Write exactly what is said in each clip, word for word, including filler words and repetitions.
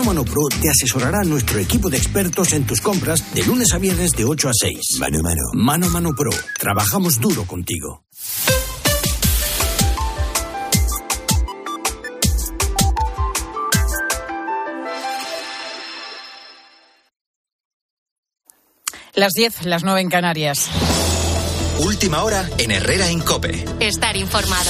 Mano Pro te asesorará nuestro equipo de expertos en tus compras de lunes a viernes de ocho a seis. Mano a mano. Mano a Mano Pro. Trabajamos duro contigo. Las diez, las nueve en Canarias. Última hora en Herrera en COPE. Estar informado.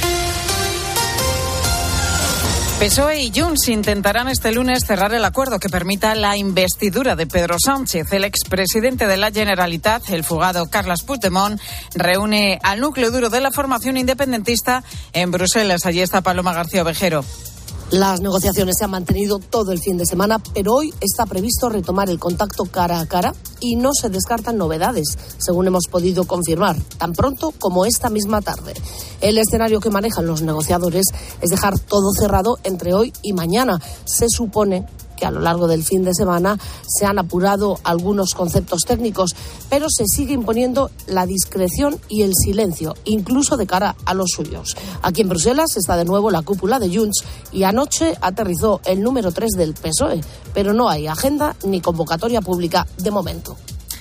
P S O E y Junts intentarán este lunes cerrar el acuerdo que permita la investidura de Pedro Sánchez. El expresidente de la Generalitat, el fugado Carles Puigdemont, reúne al núcleo duro de la formación independentista en Bruselas. Allí está Paloma García Ovejero. Las negociaciones se han mantenido todo el fin de semana, pero hoy está previsto retomar el contacto cara a cara y no se descartan novedades, según hemos podido confirmar, tan pronto como esta misma tarde. El escenario que manejan los negociadores es dejar todo cerrado entre hoy y mañana. Se supone que a lo largo del fin de semana se han apurado algunos conceptos técnicos, pero se sigue imponiendo la discreción y el silencio, incluso de cara a los suyos. Aquí en Bruselas está de nuevo la cúpula de Junts y anoche aterrizó el número tres del P S O E, pero no hay agenda ni convocatoria pública de momento.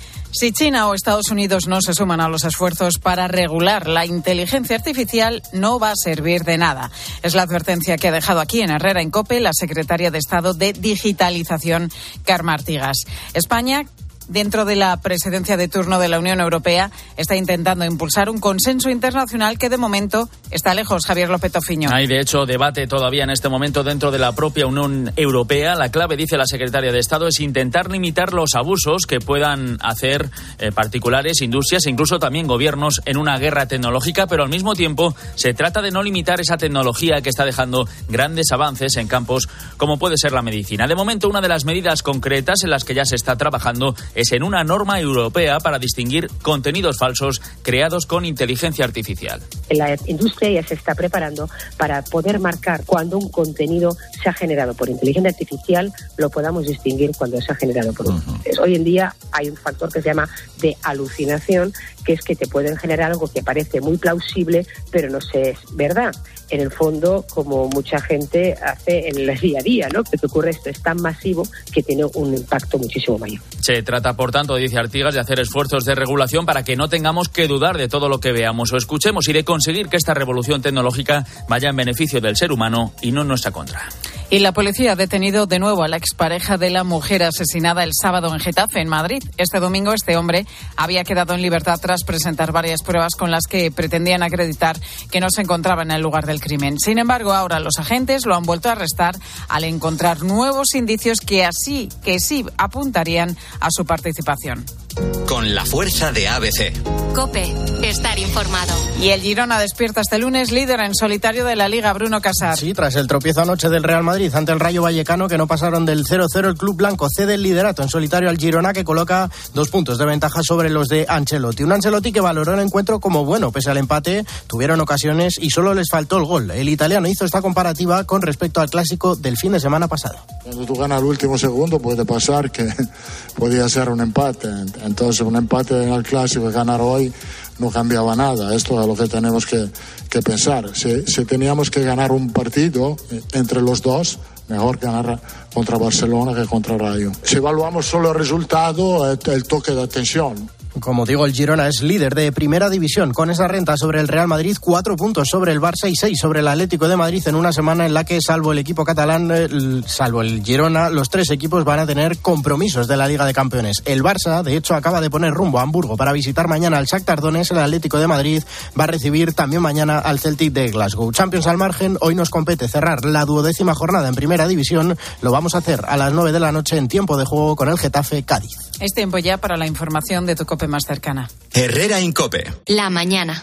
Si China o Estados Unidos no se suman a los esfuerzos para regular la inteligencia artificial, no va a servir de nada. Es la advertencia que ha dejado aquí en Herrera en COPE la secretaria de Estado de Digitalización, Carme Artigas. España, dentro de la presidencia de turno de la Unión Europea, está intentando impulsar un consenso internacional que de momento está lejos. Javier López Tofiño. Hay de hecho debate todavía en este momento dentro de la propia Unión Europea. La clave, dice la secretaria de Estado, es intentar limitar los abusos que puedan hacer eh, particulares, industrias e incluso también gobiernos en una guerra tecnológica, pero al mismo tiempo se trata de no limitar esa tecnología que está dejando grandes avances en campos como puede ser la medicina. De momento, una de las medidas concretas en las que ya se está trabajando es en una norma europea para distinguir contenidos falsos creados con inteligencia artificial. La industria ya se está preparando para poder marcar cuando un contenido se ha generado por inteligencia artificial, lo podamos distinguir cuando se ha generado por un. Uh-huh. Hoy en día hay un factor que se llama de alucinación, que es que te pueden generar algo que parece muy plausible, pero no sé, es verdad. En el fondo, como mucha gente hace en el día a día, ¿no? Lo que ocurre esto es tan masivo que tiene un impacto muchísimo mayor. Se trata, por tanto, dice Artigas, de hacer esfuerzos de regulación para que no tengamos que dudar de todo lo que veamos o escuchemos y de conseguir que esta revolución tecnológica vaya en beneficio del ser humano y no en nuestra contra. Y la policía ha detenido de nuevo a la expareja de la mujer asesinada el sábado en Getafe, en Madrid. Este domingo este hombre había quedado en libertad tras presentar varias pruebas con las que pretendían acreditar que no se encontraba en el lugar del crimen. Sin embargo, ahora los agentes lo han vuelto a arrestar al encontrar nuevos indicios que así que sí apuntarían a su participación. Con la fuerza de A B C. COPE, estar informado. Y el Girona despierta este lunes líder en solitario de la Liga, Bruno Casar. Sí, tras el tropiezo anoche del Real Madrid ante el Rayo Vallecano, que no pasaron del cero cero, el club blanco cede el liderato en solitario al Girona, que coloca dos puntos de ventaja sobre los de Ancelotti. Un Ancelotti que valoró el encuentro como bueno, pese al empate, tuvieron ocasiones y solo les faltó el gol. El italiano hizo esta comparativa con respecto al clásico del fin de semana pasado. Cuando tú ganas el último segundo puede pasar que podía ser un empate. Entonces un empate en el clásico y ganar hoy no cambiaba nada. Esto es lo que tenemos que, que pensar. Si, si teníamos que ganar un partido entre los dos, mejor ganar contra Barcelona que contra Rayo. Si evaluamos solo el resultado, el toque de atención. Como digo, el Girona es líder de primera división con esa renta sobre el Real Madrid, cuatro puntos sobre el Barça y seis sobre el Atlético de Madrid en una semana en la que, salvo el equipo catalán, el, salvo el Girona, los tres equipos van a tener compromisos de la Liga de Campeones. El Barça, de hecho, acaba de poner rumbo a Hamburgo para visitar mañana al Shakhtar Donetsk. El Atlético de Madrid va a recibir también mañana al Celtic de Glasgow. Champions al margen, hoy nos compete cerrar la duodécima jornada en primera división. Lo vamos a hacer a las nueve de la noche en tiempo de juego con el Getafe Cádiz. Es tiempo ya para la información de tu COPE más cercana. Herrera Incope. La mañana.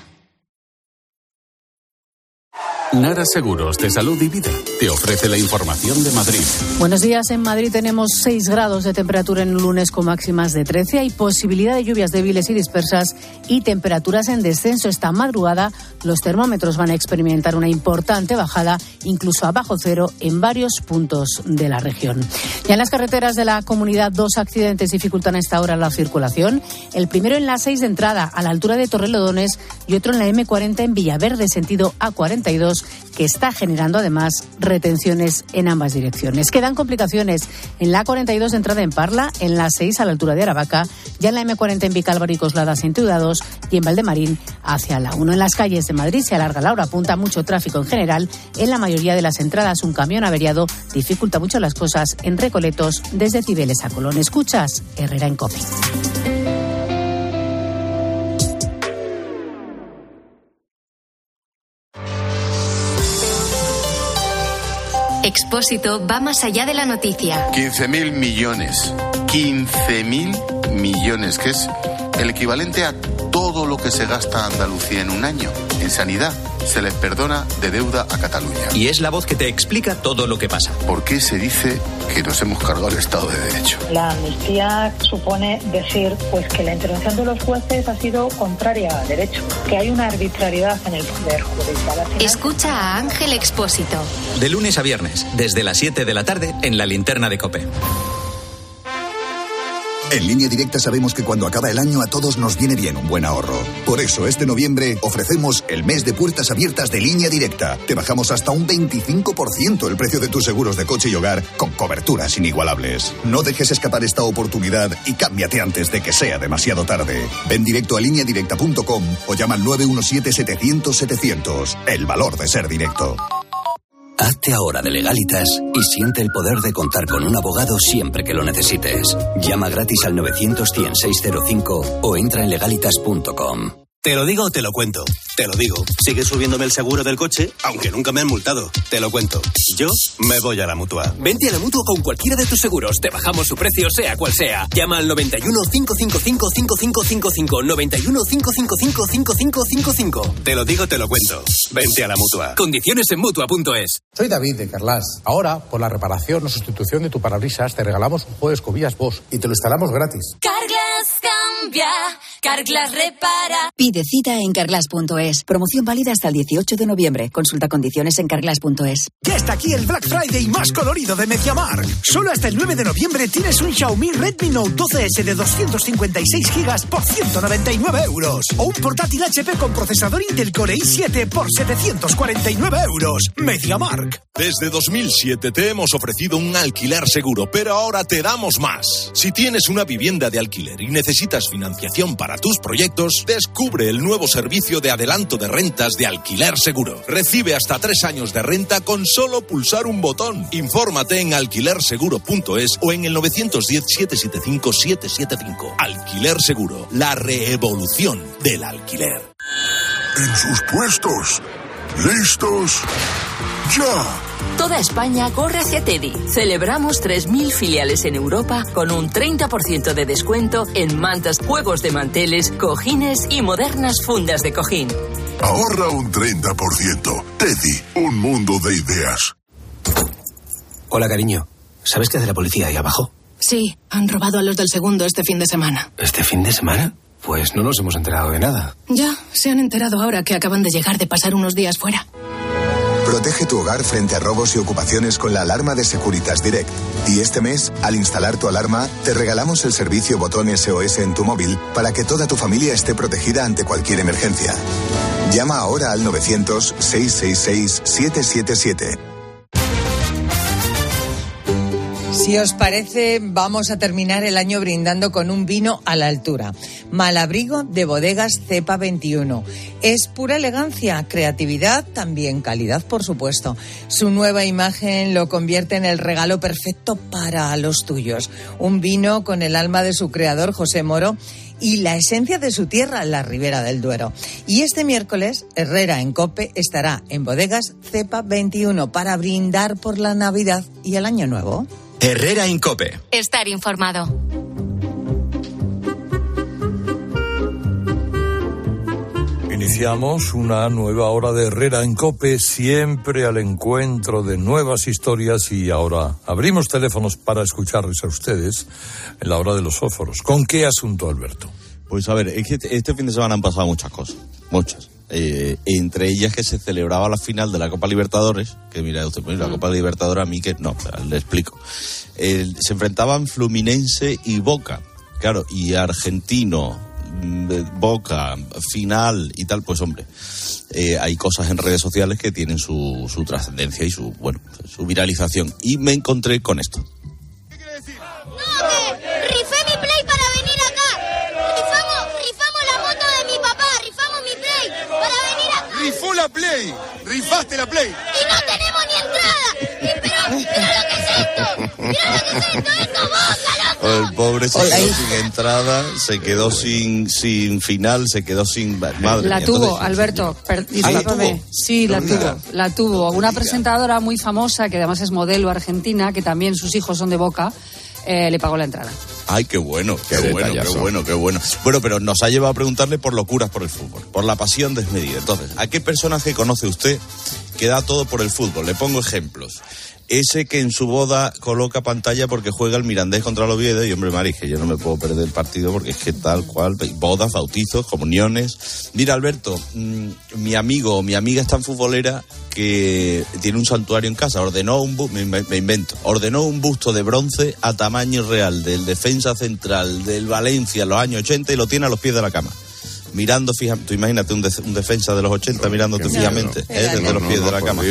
Nara Seguros de Salud y Vida te ofrece la información de Madrid. Buenos días. En Madrid tenemos seis grados de temperatura en el lunes con máximas de trece. Hay posibilidad de lluvias débiles y dispersas y temperaturas en descenso. Esta madrugada los termómetros van a experimentar una importante bajada, incluso a bajo cero, en varios puntos de la región. Ya en las carreteras de la comunidad, dos accidentes dificultan a esta hora la circulación. El primero en la seis de entrada, a la altura de Torrelodones, y otro en la eme cuarenta en Villaverde, sentido A cuarenta y dos, kilómetros, que está generando además retenciones en ambas direcciones. Quedan complicaciones en la A cuarenta y dos de entrada en Parla, en la seis a la altura de Aravaca, ya en la eme cuarenta en Vicálvaro y Coslada sin Ciudadanos y en Valdemarín hacia la uno. En las calles de Madrid se alarga la hora punta, mucho tráfico en general. En la mayoría de las entradas un camión averiado dificulta mucho las cosas en Recoletos desde Cibeles a Colón. Escuchas Herrera en COPE. Expósito va más allá de la noticia. quince mil millones. quince mil millones, que es el equivalente a todo lo que se gasta Andalucía en un año en sanidad. Se les perdona de deuda a Cataluña. Y es la voz que te explica todo lo que pasa. ¿Por qué se dice que nos hemos cargado el Estado de Derecho? La amnistía supone decir pues que la intervención de los jueces ha sido contraria al derecho, que hay una arbitrariedad en el poder judicial. Escucha a Ángel Expósito. De lunes a viernes, desde las siete de la tarde, en la linterna de COPE. En Línea Directa sabemos que cuando acaba el año a todos nos viene bien un buen ahorro. Por eso este noviembre ofrecemos el mes de puertas abiertas de Línea Directa. Te bajamos hasta un veinticinco por ciento el precio de tus seguros de coche y hogar con coberturas inigualables. No dejes escapar esta oportunidad y cámbiate antes de que sea demasiado tarde. Ven directo a línea directa punto com o llama al nueve uno siete setecientos setecientos. El valor de ser directo. Hazte ahora de Legalitas y siente el poder de contar con un abogado siempre que lo necesites. Llama gratis al novecientos cien seiscientos cinco o entra en legalitas punto com. Te lo digo o te lo cuento. Te lo digo. Sigue subiéndome el seguro del coche, aunque nunca me han multado. Te lo cuento. Yo me voy a la Mutua. Vente a la Mutua con cualquiera de tus seguros. Te bajamos su precio, sea cual sea. Llama al noventa y uno, cinco cinco cinco, cinco cinco cinco cinco. noventa y uno, cinco cinco cinco, cinco cinco cinco cinco. Te lo digo, te lo cuento. Vente a la Mutua. Condiciones en Mutua punto es. Soy David de Carlas. Ahora, por la reparación o sustitución de tu parabrisas, te regalamos un juego de escobillas Bosch y te lo instalamos gratis. Carglass cambia, Carglass repara. Pide cita en carglass punto es. Promoción válida hasta el dieciocho de noviembre. Consulta condiciones en carglass punto es. Ya está aquí el Black Friday más colorido de MediaMarkt. Solo hasta el nueve de noviembre tienes un Xiaomi Redmi Note doce ese de doscientos cincuenta y seis gigas por ciento noventa y nueve euros. O un portátil H P con procesador Intel Core i siete por setecientos cuarenta y nueve euros. MediaMarkt. Desde dos mil siete te hemos ofrecido un alquiler seguro, pero ahora te damos más. Si tienes una vivienda de alquiler y necesitas financiación para tus proyectos, descubre el nuevo servicio de adelanto de rentas de Alquiler Seguro. Recibe hasta tres años de renta con solo pulsar un botón. Infórmate en alquiler seguro punto es o en el nueve uno cero, siete siete cinco, siete siete cinco. Alquiler Seguro, la reevolución del alquiler. En sus puestos, listos, ya. Toda España corre hacia Teddy. Celebramos tres mil filiales en Europa con un treinta por ciento de descuento en mantas, juegos de manteles, cojines y modernas fundas de cojín. Ahorra un treinta por ciento. Teddy, un mundo de ideas. Hola, cariño. ¿Sabes qué hace la policía ahí abajo? Sí, han robado a los del segundo este fin de semana. ¿Este fin de semana? Pues no nos hemos enterado de nada. Ya, se han enterado ahora que acaban de llegar de pasar unos días fuera. Protege tu hogar frente a robos y ocupaciones con la alarma de Securitas Direct. Y este mes, al instalar tu alarma, te regalamos el servicio botón S O S en tu móvil para que toda tu familia esté protegida ante cualquier emergencia. Llama ahora al novecientos, seiscientos sesenta y seis, siete siete siete. Si os parece, vamos a terminar el año brindando con un vino a la altura. Malabrigo de Bodegas Cepa veintiuno. Es pura elegancia, creatividad, también calidad, por supuesto. Su nueva imagen lo convierte en el regalo perfecto para los tuyos. Un vino con el alma de su creador, José Moro, y la esencia de su tierra, la Ribera del Duero. Y este miércoles, Herrera en COPE estará en Bodegas Cepa veintiuno para brindar por la Navidad y el Año Nuevo. Herrera en COPE. Estar informado. Iniciamos una nueva hora de Herrera en COPE, siempre al encuentro de nuevas historias, y ahora abrimos teléfonos para escucharles a ustedes en la hora de los fósforos. ¿Con qué asunto, Alberto? Pues a ver, es que este fin de semana han pasado muchas cosas, muchas. Eh, entre ellas que se celebraba la final de la Copa Libertadores, que mira usted, pues, la Copa Libertadores a mí que no, le explico. Eh, se enfrentaban Fluminense y Boca, claro, y Argentino Boca, final y tal, pues hombre, eh, hay cosas en redes sociales que tienen su, su trascendencia y su, bueno, su viralización. Y me encontré con esto. Rifé mi Play para venir acá. Rifamos, rifamos la moto de mi papá. Rifamos mi Play para venir acá. Rifó la Play. Rifaste la Play. Y no tenemos ni entrada. Y, pero, mira lo que es esto. Mira lo que es esto. Esto Boca, loco. El pobre se quedó sin entrada, se quedó sin sin final, se quedó sin... Madre la mía, tuvo, entonces, Alberto. Per, ¿Ah, la discúlpame. tuvo? Sí, la No tuvo. diga. La tuvo. Una No diga. presentadora muy famosa, que además es modelo argentina, que también sus hijos son de Boca, eh, le pagó la entrada. Ay, qué bueno, qué, Qué bueno, detallazo. qué bueno, qué bueno. Bueno, pero nos ha llevado a preguntarle por locuras por el fútbol, por la pasión desmedida. Entonces, ¿a qué personaje conoce usted que da todo por el fútbol? Le pongo ejemplos. Ese que en su boda coloca pantalla porque juega el Mirandés contra el Oviedo y, hombre, Mari, que yo no me puedo perder el partido porque es que tal cual, bodas, bautizos, comuniones. Mira, Alberto, mmm, mi amigo o mi amiga es tan futbolera que tiene un santuario en casa, ordenó un bu- me, me invento, ordenó un busto de bronce a tamaño real del defensa central del Valencia en los años ochenta y lo tiene a los pies de la cama. Mirando fijamente, tú imagínate un, de, un defensa de los ochenta mirándote fijamente, ¿eh? Desde los pies de la cama.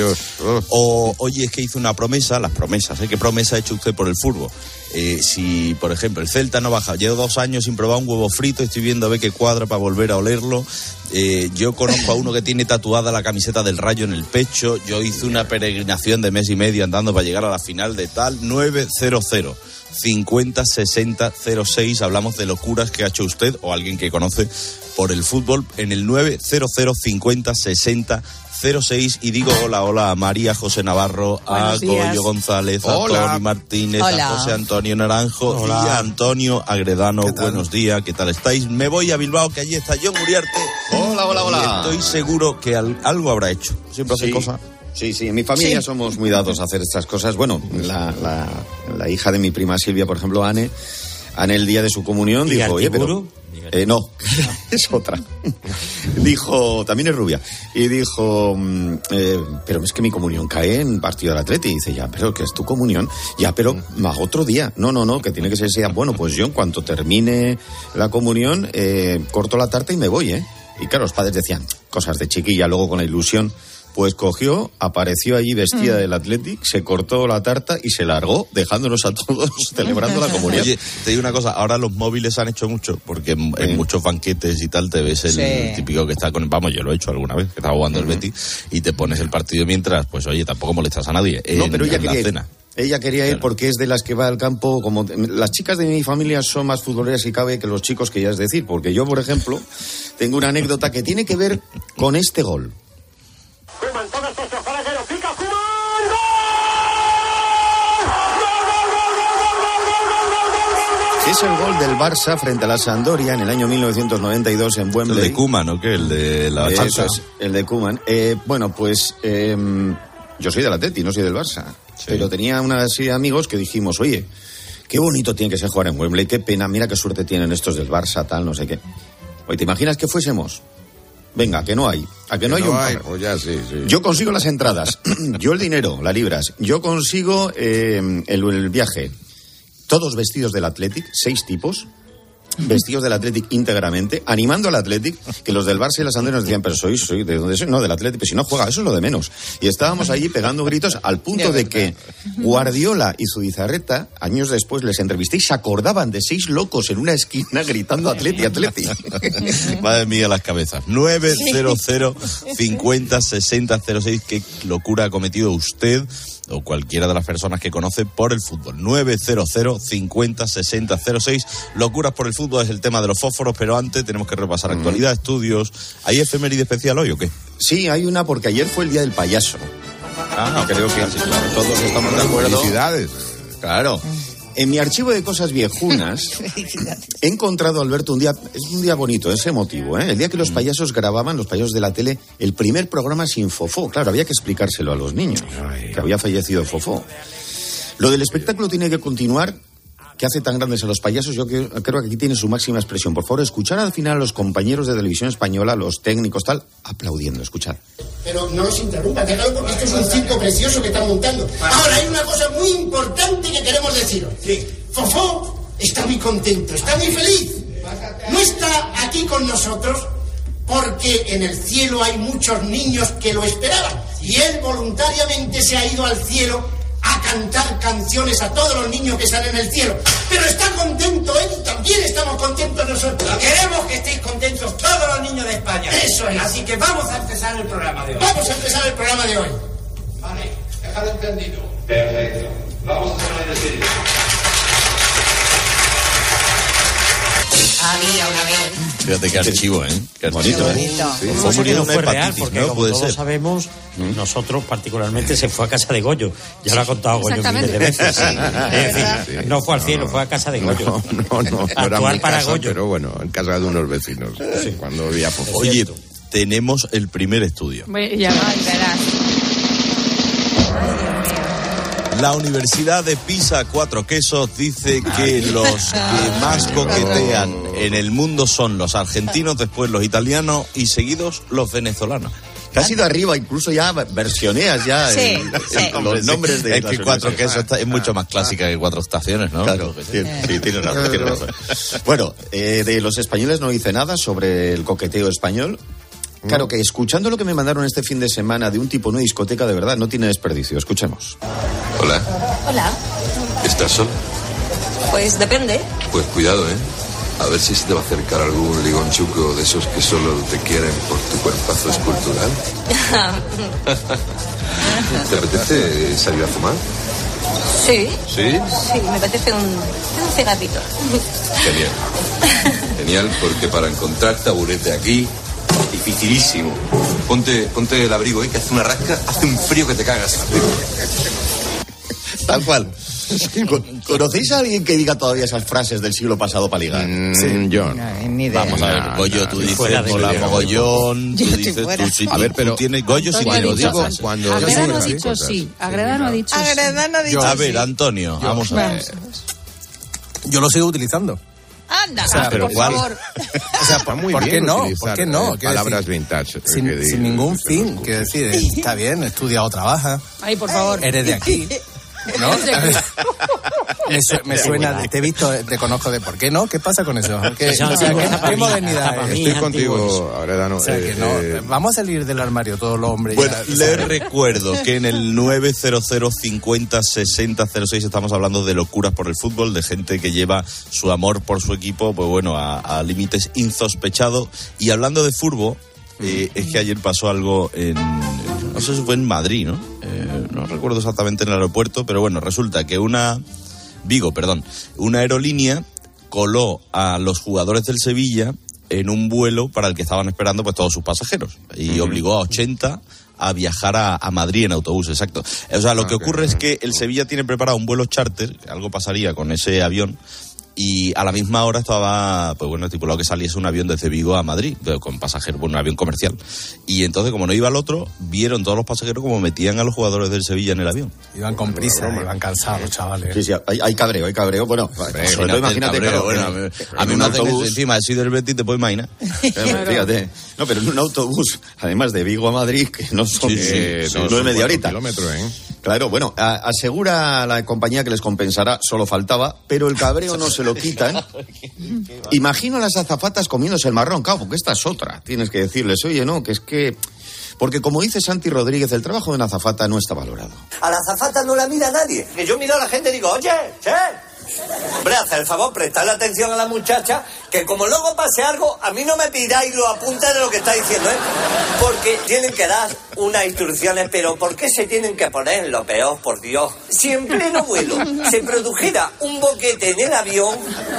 O, oye, es que hizo una promesa, las promesas, ¿eh? ¿Qué promesa ha hecho usted por el fútbol? Eh, si, por ejemplo, el Celta no baja, llevo dos años sin probar un huevo frito, estoy viendo a ver qué cuadra para volver a olerlo. Eh, yo conozco a uno que tiene tatuada la camiseta del Rayo en el pecho. Yo hice una peregrinación de mes y medio andando para llegar a la final de tal. Nueve cero cero cincuenta sesenta cero seis. Hablamos de locuras que ha hecho usted o alguien que conoce por el fútbol en el nueve cero cero cincuenta sesenta cero seis. Y digo hola, hola a María José Navarro, Buenos a días. Goyo González, Hola. a Tony Martínez, Hola. a José Antonio Naranjo Hola. y a Antonio Agredano. Buenos días, ¿qué tal estáis? Me voy a Bilbao, que allí está John Uriarte. Hola, hola, hola. Y estoy seguro que al- algo habrá hecho. Siempre hace Sí. cosas. Sí, sí, en mi familia Sí. somos muy dados a hacer estas cosas. Bueno, la, la, la hija de mi prima Silvia, por ejemplo, Anne, Anne el día de su comunión ¿Y dijo, oye, pero... Artiburu? Eh, no, es otra. Dijo, también es rubia, y dijo, mm, eh, pero es que mi comunión cae en partido del Atleti. Y dice, ya, pero que es tu comunión. Ya, pero más otro día. No, no, no, que tiene que ser ese día. Bueno, pues yo en cuanto termine la comunión, eh, corto la tarta y me voy, ¿eh? Y claro, los padres decían, cosas de chiquilla, luego con la ilusión. Pues cogió, apareció allí vestida Mm. del Athletic, se cortó la tarta y se largó, dejándonos a todos celebrando la comunión. Oye, te digo una cosa, ahora los móviles han hecho mucho, porque en, en muchos banquetes y tal te ves el Sí. típico que está con... Vamos, yo lo he hecho alguna vez, que estaba jugando el Betis, y te pones el partido mientras, pues oye, tampoco molestas a nadie en, No, pero ella en la quería ir. cena. Ella quería ir porque es de las que va al campo, como las chicas de mi familia son más futboleras si cabe que los chicos, que ya es decir, porque yo, por ejemplo, tengo una anécdota que tiene que ver con este gol. Es el gol del Barça frente a la Sampdoria en el año mil novecientos noventa y dos en Wembley. El de Koeman, ¿o qué? El de la Eso falsa. es, el de Koeman. Eh, bueno, pues eh, yo soy del Atleti, no soy del Barça. Pero tenía una serie de amigos que dijimos, oye, qué bonito tiene que ser jugar en Wembley, qué pena, mira qué suerte tienen estos del Barça, tal, no sé qué. Oye, ¿te imaginas que fuésemos? Venga, que no hay. A que no Que hay no un hay, par. pues ya sí, sí. Yo consigo las entradas, yo el dinero, las libras, yo consigo eh, el, el viaje. Todos vestidos del Athletic, seis tipos, vestidos del Athletic íntegramente, animando al Athletic, que los del Barça y la Sampdoria nos decían, pero sois, soy ¿de dónde sois? No, del Athletic, pero si no juega, eso es lo de menos. Y estábamos allí pegando gritos al punto de que Guardiola y Zubizarreta, años después les entrevisté y se acordaban de seis locos en una esquina gritando Atleti, Atleti. Madre mía, las cabezas. nueve cero cero cincuenta sesenta cero seis. Qué locura ha cometido usted o cualquiera de las personas que conoce por el fútbol. nueve cero cero cincuenta sesenta cero seis. Locuras por el fútbol es el tema de los fósforos, pero antes tenemos que repasar actualidad, estudios. ¿Hay efeméride especial hoy o qué? Sí, hay una porque ayer fue el día del payaso. Ah, creo que claro. todos estamos de acuerdo. Felicidades. Claro. En mi archivo de cosas viejunas he encontrado, Alberto, un día, es un día bonito, es emotivo, ¿eh? El día que los payasos grababan, los payasos de la tele, el primer programa sin Fofó. Claro, había que explicárselo a los niños, que había fallecido Fofó. Lo del espectáculo tiene que continuar. ¿Qué hace tan grandes a los payasos? Yo creo, creo que aquí tiene su máxima expresión. Por favor, escuchar al final a los compañeros de televisión española, los técnicos, tal, aplaudiendo, escuchad. Pero no los interrumpan, déjalo porque esto es un circo precioso que están montando. Ahora, hay una cosa muy importante que queremos deciros. Sí. Fofó está muy contento, está muy feliz. no está aquí con nosotros porque en el cielo hay muchos niños que lo esperaban y él voluntariamente se ha ido al cielo a cantar canciones a todos los niños que están en el cielo. Pero está contento él y también estamos contentos nosotros. Queremos que estéis contentos todos los niños de España. Eso es. Así que vamos a empezar el programa de hoy. Vamos a empezar el programa de hoy. Vale, dejad entendido. Perfecto. Vamos a hacer el Había una vez. Fíjate qué archivo, ¿eh? Qué bonito, archivo, ¿eh? Sí. Fue muriendo una fue real, hepatitis, porque ¿no? como Puede todos ser. sabemos, ¿Mm? nosotros particularmente se fue a casa de Goyo. Ya lo ha contado Goyo miles de veces. Sí. Es decir, Sí. no fue al cielo, No, fue a casa de Goyo. No, no, no, no era Actuar mi para casa, Goyo. pero bueno, en casa de unos vecinos, cuando había poco. Oye, tenemos el primer estudio. Ya va. La Universidad de Pisa Cuatro Quesos dice que los que más coquetean en el mundo son los argentinos, después los italianos y seguidos los venezolanos. Te has ido arriba, incluso ya versioneas ya Sí, el- sí. el- los nombres de Es las que Cuatro universidades. Quesos está- es mucho más clásica que Cuatro Estaciones, ¿no? Claro, sí, sí, tienes razón, tienes razón. Bueno, eh, de los españoles no hice nada sobre el coqueteo español. Claro que escuchando lo que me mandaron este fin de semana de un tipo en una discoteca, de verdad, no tiene desperdicio. Escuchemos. Hola, Hola, ¿estás sola? pues depende. Pues cuidado, ¿eh? A ver si se te va a acercar algún ligonchuco de esos que solo te quieren por tu cuerpazo escultural. ¿Te apetece salir a fumar? Sí, ¿Sí? sí, me apetece un, un cigarrito. Genial. Genial, porque para encontrar taburete aquí, dificilísimo. Ponte, ponte el abrigo, ¿eh? Que hace una rasca, hace un frío que te cagas. Tal cual. Con- ¿Conocéis a alguien que diga todavía esas frases del siglo pasado para ligar? Sí, yo. Ni idea. Vamos a ver, Goyo, tú dices fuera de hola idea. mogollón, tú Yo estoy dices fuera. tú sí. A ver, pero- tú tienes Goyo sí Antonio que ha lo dicho- digo digo cuando... Agredano ha sí, dicho cosas. sí. Agredano ha dicho sí. Agredano ha dicho A sí. ver, Antonio, vamos a ver. Yo lo sigo utilizando. Anda, O sea, pero por ¿cuál? favor. O sea, Está muy ¿por bien qué no? utilizar, ¿Por qué no? eh, Quiero palabras decir, vintage. eh, Sin, que sin di- ningún que fin. los- Quiero decir, eh, está bien, estudia o trabaja. Ay, por favor. Eres de aquí. ¿No? Eres de aquí. Me, su- me suena, te he visto, te conozco de por qué no, ¿qué pasa con eso? ¿Qué, Eso o sea, antiguo, ¿qué- está para qué mí, modernidad está para es? mí. Estoy antiguos. contigo, Agredano. O sea, que eh, no, eh, vamos a salir del armario todos los hombres. Bueno, ya, les ¿sabes? recuerdo que en el nueve cero cero cincuenta sesenta cero seis estamos hablando de locuras por el fútbol, de gente que lleva su amor por su equipo, pues bueno, a, a límites insospechados. Y hablando de fútbol, eh, es que ayer pasó algo en, no sé si fue en Madrid, ¿no? Eh, no recuerdo exactamente en el aeropuerto, pero bueno, resulta que una, Vigo, perdón, una aerolínea coló a los jugadores del Sevilla en un vuelo para el que estaban esperando pues todos sus pasajeros y obligó a ochenta a viajar a, a Madrid en autobús, exacto. O sea, lo Ah, que ok. ocurre es que el Sevilla tiene preparado un vuelo charter, algo pasaría con ese avión, y a la misma hora estaba, pues bueno, estipulado que saliese un avión desde Vigo a Madrid, de- con pasajeros, bueno, un avión comercial. Y entonces, como no iba el otro, vieron todos los pasajeros como metían a los jugadores del Sevilla en el avión. Iban con prisa, iban cansados los chavales. Sí, sí, hay, hay cabreo, hay cabreo. Bueno, sobre todo imagínate, Cabrero, claro, bueno, en- a mí- en a mí un me hacen eso autobús. encima, soy del Betis, te puedes imaginar. Claro, fíjate. No, pero en un autobús, además de Vigo a Madrid, que no son, Sí, sí, eh, sí, no son es media cuatro horita. kilómetros, ¿eh? Claro, bueno, a- asegura la compañía que les compensará, solo faltaba, pero el cabreo no se lo quitan. Imagino a las azafatas comiéndose el marrón, claro, porque esta es otra. Tienes que decirles, oye, no, que es que... Porque como dice Santi Rodríguez, el trabajo de una azafata no está valorado. A la azafata no la mira nadie. Que yo miro a la gente y digo, oye, che. Hombre, haz el favor, prestarle atención a la muchacha, que como luego pase algo, a mí no me pidáis los apuntes de lo que está diciendo, ¿eh? Porque tienen que dar unas instrucciones, pero ¿por qué se tienen que poner lo peor, por Dios? Si en pleno vuelo se produjera un boquete en el avión,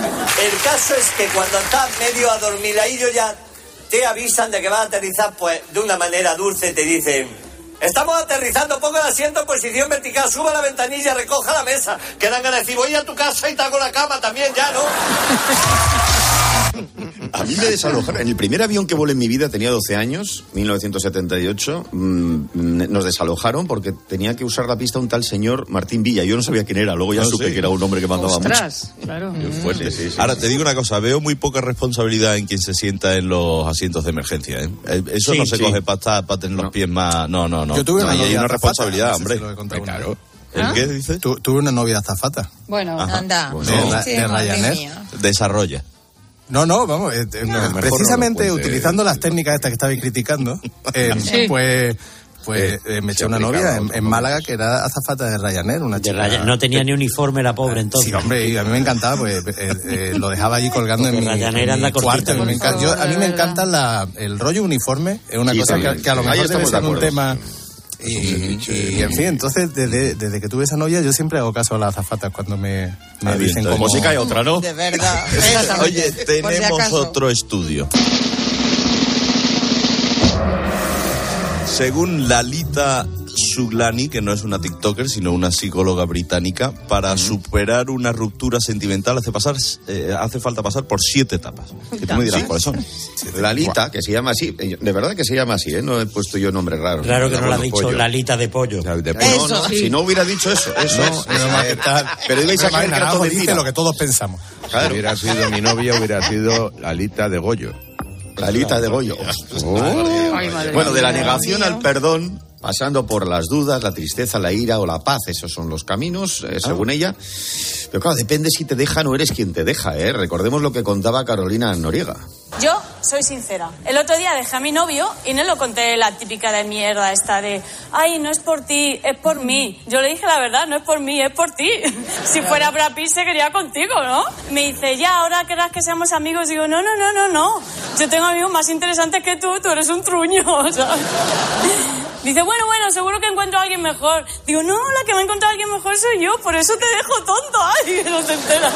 el caso es que cuando estás medio adormiladillo ya te avisan de que vas a aterrizar, pues de una manera dulce te dicen... Estamos aterrizando, ponga el asiento en posición vertical, suba la ventanilla, recoja la mesa. Que dan ganas de decir, voy a tu casa y te hago la cama también, ya, ¿no? A mí me desalojaron. En el primer avión que volé en mi vida, tenía doce años, mil novecientos setenta y ocho, mmm, nos desalojaron porque tenía que usar la pista un tal señor Martín Villa. Yo no sabía quién era, luego ya No supe sé. que era un hombre que mandaba mucho. Ostras, claro. Qué fuerte. Sí, sí, sí. Ahora, te digo una cosa, veo muy poca responsabilidad en quien se sienta en los asientos de emergencia, ¿eh? Eh, Eso Sí, no se sí. coge para estar, para tener los pies más... No, no, no. Yo tuve una Ahí hay novia una azafata, responsabilidad, no sé hombre. si lo he contado una Claro. vez. ¿El ¿Ah? qué dice? Tu- tuve una novia azafata. Bueno, Ajá. Anda. Bueno, de, Ra- Sí, de madre Ryanair. mía. Desarrolla. No, no, vamos, eh, eh, No, precisamente no lo cuente. utilizando las técnicas estas que estabais criticando, eh, Sí. pues... Pues Eh, eh, me eché se una aplicaba novia a en, otro en momento. Málaga que era azafata de Ryanair, una De chica. Raya- no tenía ni uniforme la pobre entonces. Sí, hombre, y a mí me encantaba, pues eh, eh, lo dejaba allí colgando en Porque mi, Ryanair en anda mi cortita, cuarto. y por me encanta- yo- a mí me encanta la, el rollo uniforme, es una Sí, cosa que, también, que a lo sí. Ahí mejor debe estamos de ser un acuerdo. tema... Y, y, y, en fin, entonces desde, desde que tuve esa novia yo siempre hago caso a las azafatas cuando me, me Ah, bien, dicen entonces, cómo... música y otra, ¿no? De verdad. Oye, Por si tenemos acaso. otro estudio. Según Lalita Suglani, que no es una TikToker, sino una psicóloga británica, para superar una ruptura sentimental hace pasar eh, hace falta pasar por siete etapas. Que tú me dirás ¿Sí? cuáles son. Lalita, que se llama así, de verdad que se llama así, ¿eh? No he puesto yo nombre raro. Claro que no lo ha Bueno, dicho pollo. Lalita de pollo. No, no, si no hubiera dicho eso, eso es. no, Eh, Pero ibais a creer que era todo dice mentira. lo que todos pensamos. Si hubiera sido mi novia, hubiera sido Lalita de Goyo. Lalita de Goyo. Ay, madre Bueno, de la mía. negación al perdón, pasando por las dudas, la tristeza, la ira o la paz, esos son los caminos, eh, según ella. Pero claro, depende si te dejan o eres quien te deja, ¿eh? Recordemos lo que contaba Carolina Noriega. Yo soy sincera. El otro día dejé a mi novio y no lo conté la típica de mierda esta de ay, no es por ti, es por mí. Yo le dije la verdad, no es por mí, es por ti. Si fuera Brad Pitt se quería contigo, ¿no? Me dice, ya, ahora querrás que seamos amigos. Digo, no, no, no, no, no. Yo tengo amigos más interesantes que tú, tú eres un truño, ¿sabes? Dice, bueno, bueno, seguro que encuentro a alguien mejor. Digo, no, la que va a encontrar a alguien mejor soy yo, por eso te dejo tonto. Ay, que no se entera.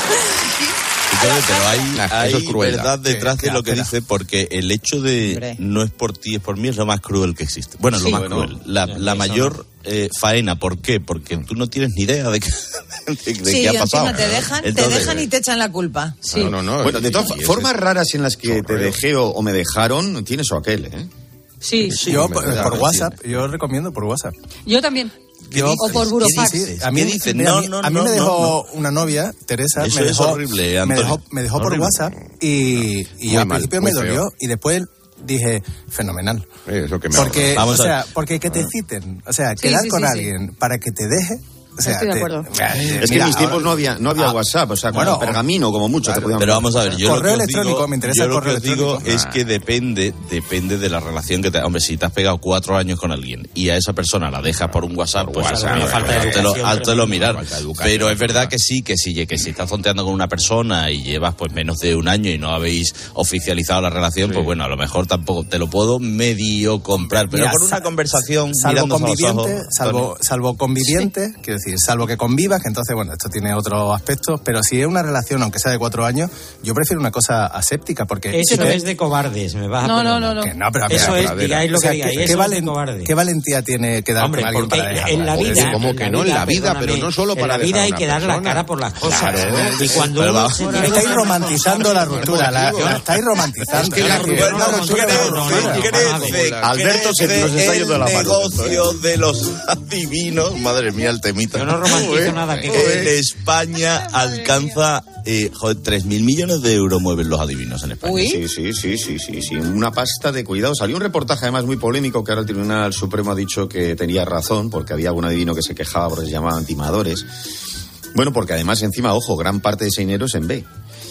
Entonces, pero hay, La- hay eso es crueldad. verdad detrás Que- de que lo que apela. dice, porque el hecho de Hombre. no es por ti, es por mí, es lo más cruel que existe. Bueno, Sí. lo más Bueno, cruel. La, la mayor eh, faena. ¿Por qué? Porque tú no tienes ni idea de, qué- de, de Sí, qué ha pasado. encima te dejan, te Entonces, dejan y te echan la culpa. Sí. No, no, no. Bueno, de todas Y ese- formas raras en las que te Correo. dejé o, o me dejaron, tienes o aquel, ¿eh? Sí, Sí, yo me por, da- por me WhatsApp, entiende. yo recomiendo por WhatsApp. yo también. Yo- O por Burofax. Sí, sí, a mí, ¿Qué dices? mira, No, a mí- no, a mí no, me no, dejó una novia, Teresa, Eso me es dejó, horrible, me Antonio. dejó, me dejó por Horrible. WhatsApp y, y Muy al mal, principio muy me dolió feo. y después dije, fenomenal. Eh, Eso que me Porque, o Vamos a sea, ver. porque que te citen, o sea, Sí, quedar sí, con sí, sí. alguien para que te deje, o sea, Estoy de te- acuerdo. eh, Es que mira, en mis tiempos ahora- no había, no había Ah, WhatsApp, o sea, con bueno, el pergamino como mucho te podían Pero vamos a ver, yo Correo lo que os electrónico, digo, me interesa yo el lo que correo os digo electrónico. es que depende, depende de la relación que te... Hombre, si te has pegado cuatro años con alguien y a esa persona la dejas por un WhatsApp, pues WhatsApp, hazte- falta de háztelo- educación háztelo tremenda. mirar. Falta de educación, Pero es verdad verdad. que sí, que sí, que si estás tonteando con una persona y llevas pues menos de un año y no habéis oficializado la relación, pues bueno, a lo mejor tampoco te lo puedo medio comprar, pero Mira, con una sa- conversación salvo mirándose a los ojos, conviviente, salvo, Antonio. salvo conviviente, quiero decir, salvo que convivas, que entonces, bueno, esto tiene otros aspectos, pero si es una relación, aunque sea de cuatro años, yo prefiero una cosa aséptica, porque... Eso si te- es de cobardes, me vas a No, poner. no, no, no. Que no, pero, Eso pero, es, pero, digáis lo o sea, que digáis, ¿qué, eso qué es de valen- cobarde. ¿qué valentía tiene quedar Hombre, con alguien porque para dejarla? en la Joder, vida, ¿cómo en que no? En la vida, perdóname, pero no solo en para la vida dejar hay una que dar la persona. cara por las cosas. Claro. ¿no? Y cuando Pero uno vamos, se tiene Estáis que- romantizando la ruptura, la, la estáis romantizando. Es que la Es decir, ruptura- una no, ruptura no, es no, una no, ruptura. no, Crece, Alberto se crece nos está yendo de la el mano. negocio de los adivinos, madre mía, el temita. Yo no romantizo nada, que- En España alcanza, eh, joder, tres mil millones de euros mueven los adivinos en España. Sí, sí, sí, sí, sí, sí, una pasta de cuidado. Salió un reportaje además muy polémico que ahora el Tribunal Supremo ha dicho que tenía razón porque había algún adivino que se quejaba porque se llamaban timadores. Bueno, porque además encima, ojo, gran parte de ese dinero es en B.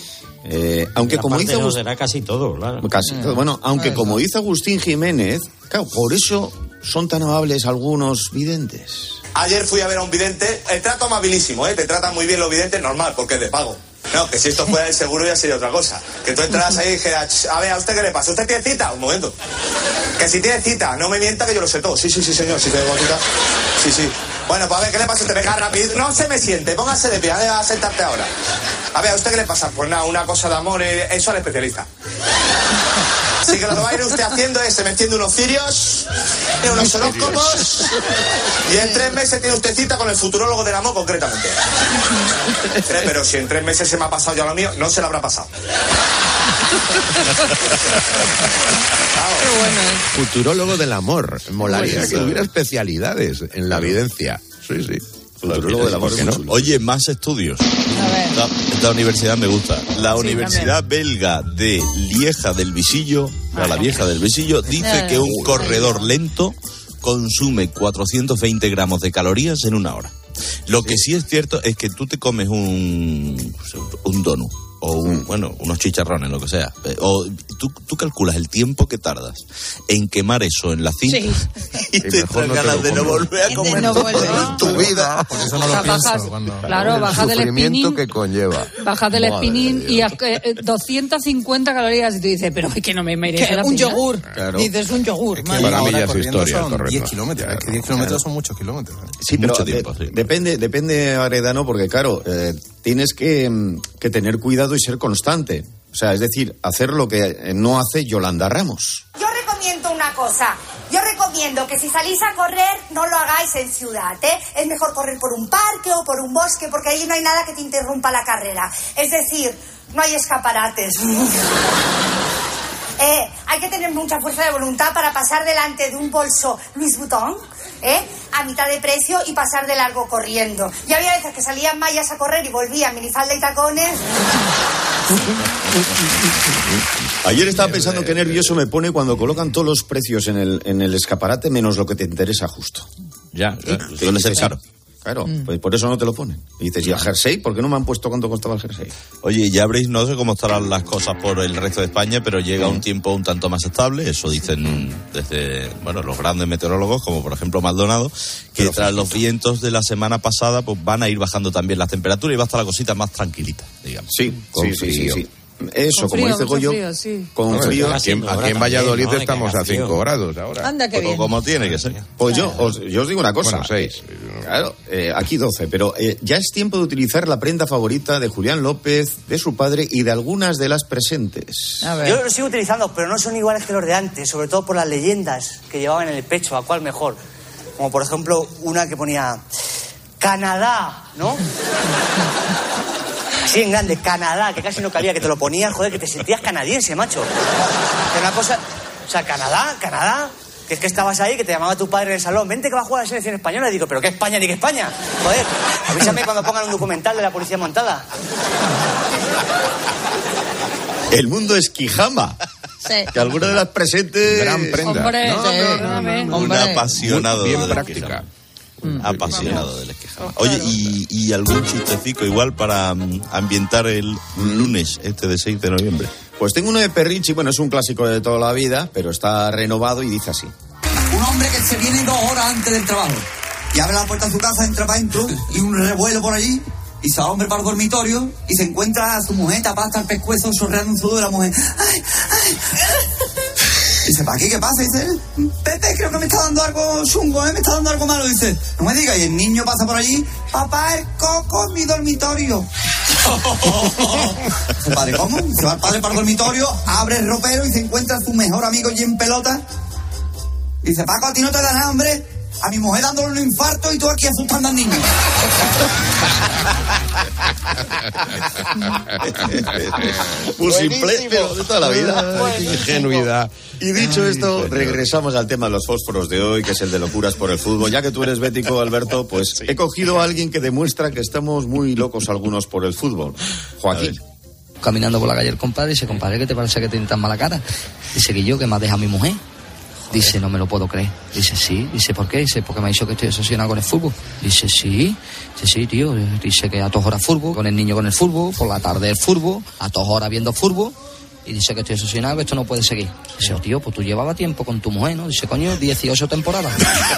Eh, aunque La como parte dice no Agustín, será casi todo, claro. casi todo, bueno, aunque como dice Agustín Jiménez, claro, por eso son tan amables algunos videntes. Ayer fui a ver a un vidente, el trato amabilísimo, ¿eh? Te tratan muy bien los videntes, normal, porque es de pago. No, que si esto fuera el seguro ya sería otra cosa. Que tú entras ahí y dijeras, a ver, ¿a usted qué le pasa? ¿Usted tiene cita? Un momento. Que si tiene cita, no me mienta que yo lo sé todo. Sí, sí, sí, señor, si tengo cita. Sí, sí. Bueno, pues a ver, ¿qué le pasa? Usted venga rápido. No se me siente, póngase de pie, a sentarte ahora. A ver, ¿a usted qué le pasa? Pues nada, una cosa de amor, eh, eso al especialista. Así que lo que va a ir usted haciendo es, se me enciende unos cirios, tiene unos horóscopos, y en tres meses tiene usted cita con el futurólogo del amor concretamente. Eh, Pero si en tres meses se me ha pasado ya lo mío, no se lo habrá pasado. Futurólogo del amor. Molaría que hubiera especialidades en la evidencia. Sí, sí. Futurólogo del amor, ¿por qué no? Oye, más estudios. Esta, esta universidad me gusta. La Sí, Universidad Belga de Lieja del Visillo, a la vieja del Visillo, dice que un corredor lento consume cuatrocientos veinte gramos de calorías en una hora. Lo que sí es cierto es que tú te comes un, un donut o un, bueno, unos chicharrones, lo que sea. O tú, tú calculas el tiempo que tardas en quemar eso en la cinta Sí. y te entran ganas de no volver a comer no todo volver. en tu vida. Por eso no lo O sea, pienso. bajas- cuando- claro, el baja del sufrimiento spinning. que conlleva. Bajas del Madre spinning de y Dios. a- eh, doscientas cincuenta calorías y tú dices, pero es que no me merece ¿Qué? la Un pena. yogur. Claro. Dices un yogur. Es que madre Para mía. mí ya es corriendo historia, son correcto. diez kilómetros. Es que diez kilómetros son muchos kilómetros. ¿eh? Sí, pero Mucho de- tiempo, sí. depende, depende, Aredano, porque claro, eh, tienes que, mm, que tener cuidado y ser constante. O sea, es decir, hacer lo que eh, no hace Yolanda Ramos. Yo recomiendo una cosa. Yo recomiendo que si salís a correr, no lo hagáis en ciudad, ¿eh? Es mejor correr por un parque o por un bosque, porque ahí no hay nada que te interrumpa la carrera. Es decir, no hay escaparates. Eh, hay que tener mucha fuerza de voluntad para pasar delante de un bolso Louis Vuitton, ¿eh? A mitad de precio y pasar de largo corriendo. Y había veces que salían mallas a correr y volvían minifalda y tacones. Ayer estaba pensando qué nervioso me pone cuando colocan todos los precios en el, en el escaparate menos lo que te interesa justo. Ya, ya, suele ser caro. Claro, pues por eso no te lo ponen. Y dices, ¿y el jersey? ¿Por qué no me han puesto cuánto costaba el jersey? Oye, ya habréis, no sé cómo estarán las cosas por el resto de España, pero llega un tiempo un tanto más estable, eso dicen desde, bueno, los grandes meteorólogos, como por ejemplo Maldonado, que Pero tras fresquito. los vientos de la semana pasada, pues van a ir bajando también las temperaturas y va a estar la cosita más tranquilita, digamos. Sí, Con sí, sí, sí, frío. sí. Eso, Con como frío, dice mucho Goyo, frío, sí. con Bueno, frío. aquí, en- aquí en Valladolid estamos a cinco grados ahora. Anda, qué Pues bien. como tiene que ser. Pues yo os, yo os digo una cosa. Bueno, seis. Claro, eh, aquí doce, pero eh, ya es tiempo de utilizar la prenda favorita de Julián López, de su padre y de algunas de las presentes. A ver. Yo los sigo utilizando, pero no son iguales que los de antes, sobre todo por las leyendas que llevaban en el pecho, a cuál mejor. Como por ejemplo una que ponía Canadá, ¿no? Así en grande, Canadá, que casi no cabía, que te lo ponías, joder, que te sentías canadiense, macho. Que una cosa, o sea, Canadá, Canadá, que es que estabas ahí, que te llamaba tu padre en el salón, vente que va a jugar a la selección española, y digo, pero ¿qué España ni qué España? Joder, avísame cuando pongan un documental de la policía montada. El mundo es Quijama. Sí. Que alguna de las presentes... Gran prenda. Hombre, No, sí, no, no, perdóname. no, no. Un Hombre. apasionado Bien de la práctica. quejama. Apasionado del esquejama. Oye, y, y algún chistecico igual para mm, ambientar el lunes este de seis de noviembre. Pues tengo uno de Perrichi, bueno, es un clásico de toda la vida, pero está renovado y dice así. Un hombre que se viene dos horas antes del trabajo y abre la puerta de su casa, entra para adentro y un revuelo por allí y se va hombre para el dormitorio y se encuentra a su mujer tapada hasta el pescuezo, sorreando un sudor de la mujer. ¡Ay, ay! Dice, ¿para qué? ¿Qué pasa? Dice él, Pepe, creo que me está dando algo chungo, ¿eh? Me está dando algo malo. Dice, no me digas. Y el niño pasa por allí, papá, el coco en mi dormitorio. Dice, padre, ¿cómo? Se va el padre para el dormitorio, abre el ropero y se encuentra a su mejor amigo allí en pelota. Dice, Paco, a ti no te da nada, hombre. A mi mujer dándole un infarto y tú aquí asustando al niño. Muy simple, pero de toda la vida. Ay, qué ingenuidad. Y dicho esto, regresamos al tema de los fósforos de hoy, que es el de locuras por el fútbol. Ya que tú eres bético, Alberto, pues he cogido a alguien que demuestra que estamos muy locos algunos por el fútbol. Joaquín. Caminando por la calle el compadre, dice, compadre, ¿qué te parece que tienes tan mala cara? Dice que yo, que me ha dejado mi mujer. Dice, no me lo puedo creer. Dice, sí. Dice, ¿por qué? Dice, porque me ha dicho que estoy obsesionado con el fútbol. Dice, sí. Dice, sí, tío. Dice que a todas horas fútbol, con el niño con el fútbol, por la tarde el fútbol, a todas horas viendo fútbol. Y dice que estoy obsesionado, que esto no puede seguir. Dice, oh, tío, pues tú llevabas tiempo con tu mujer, ¿no? Dice, coño, dieciocho temporadas.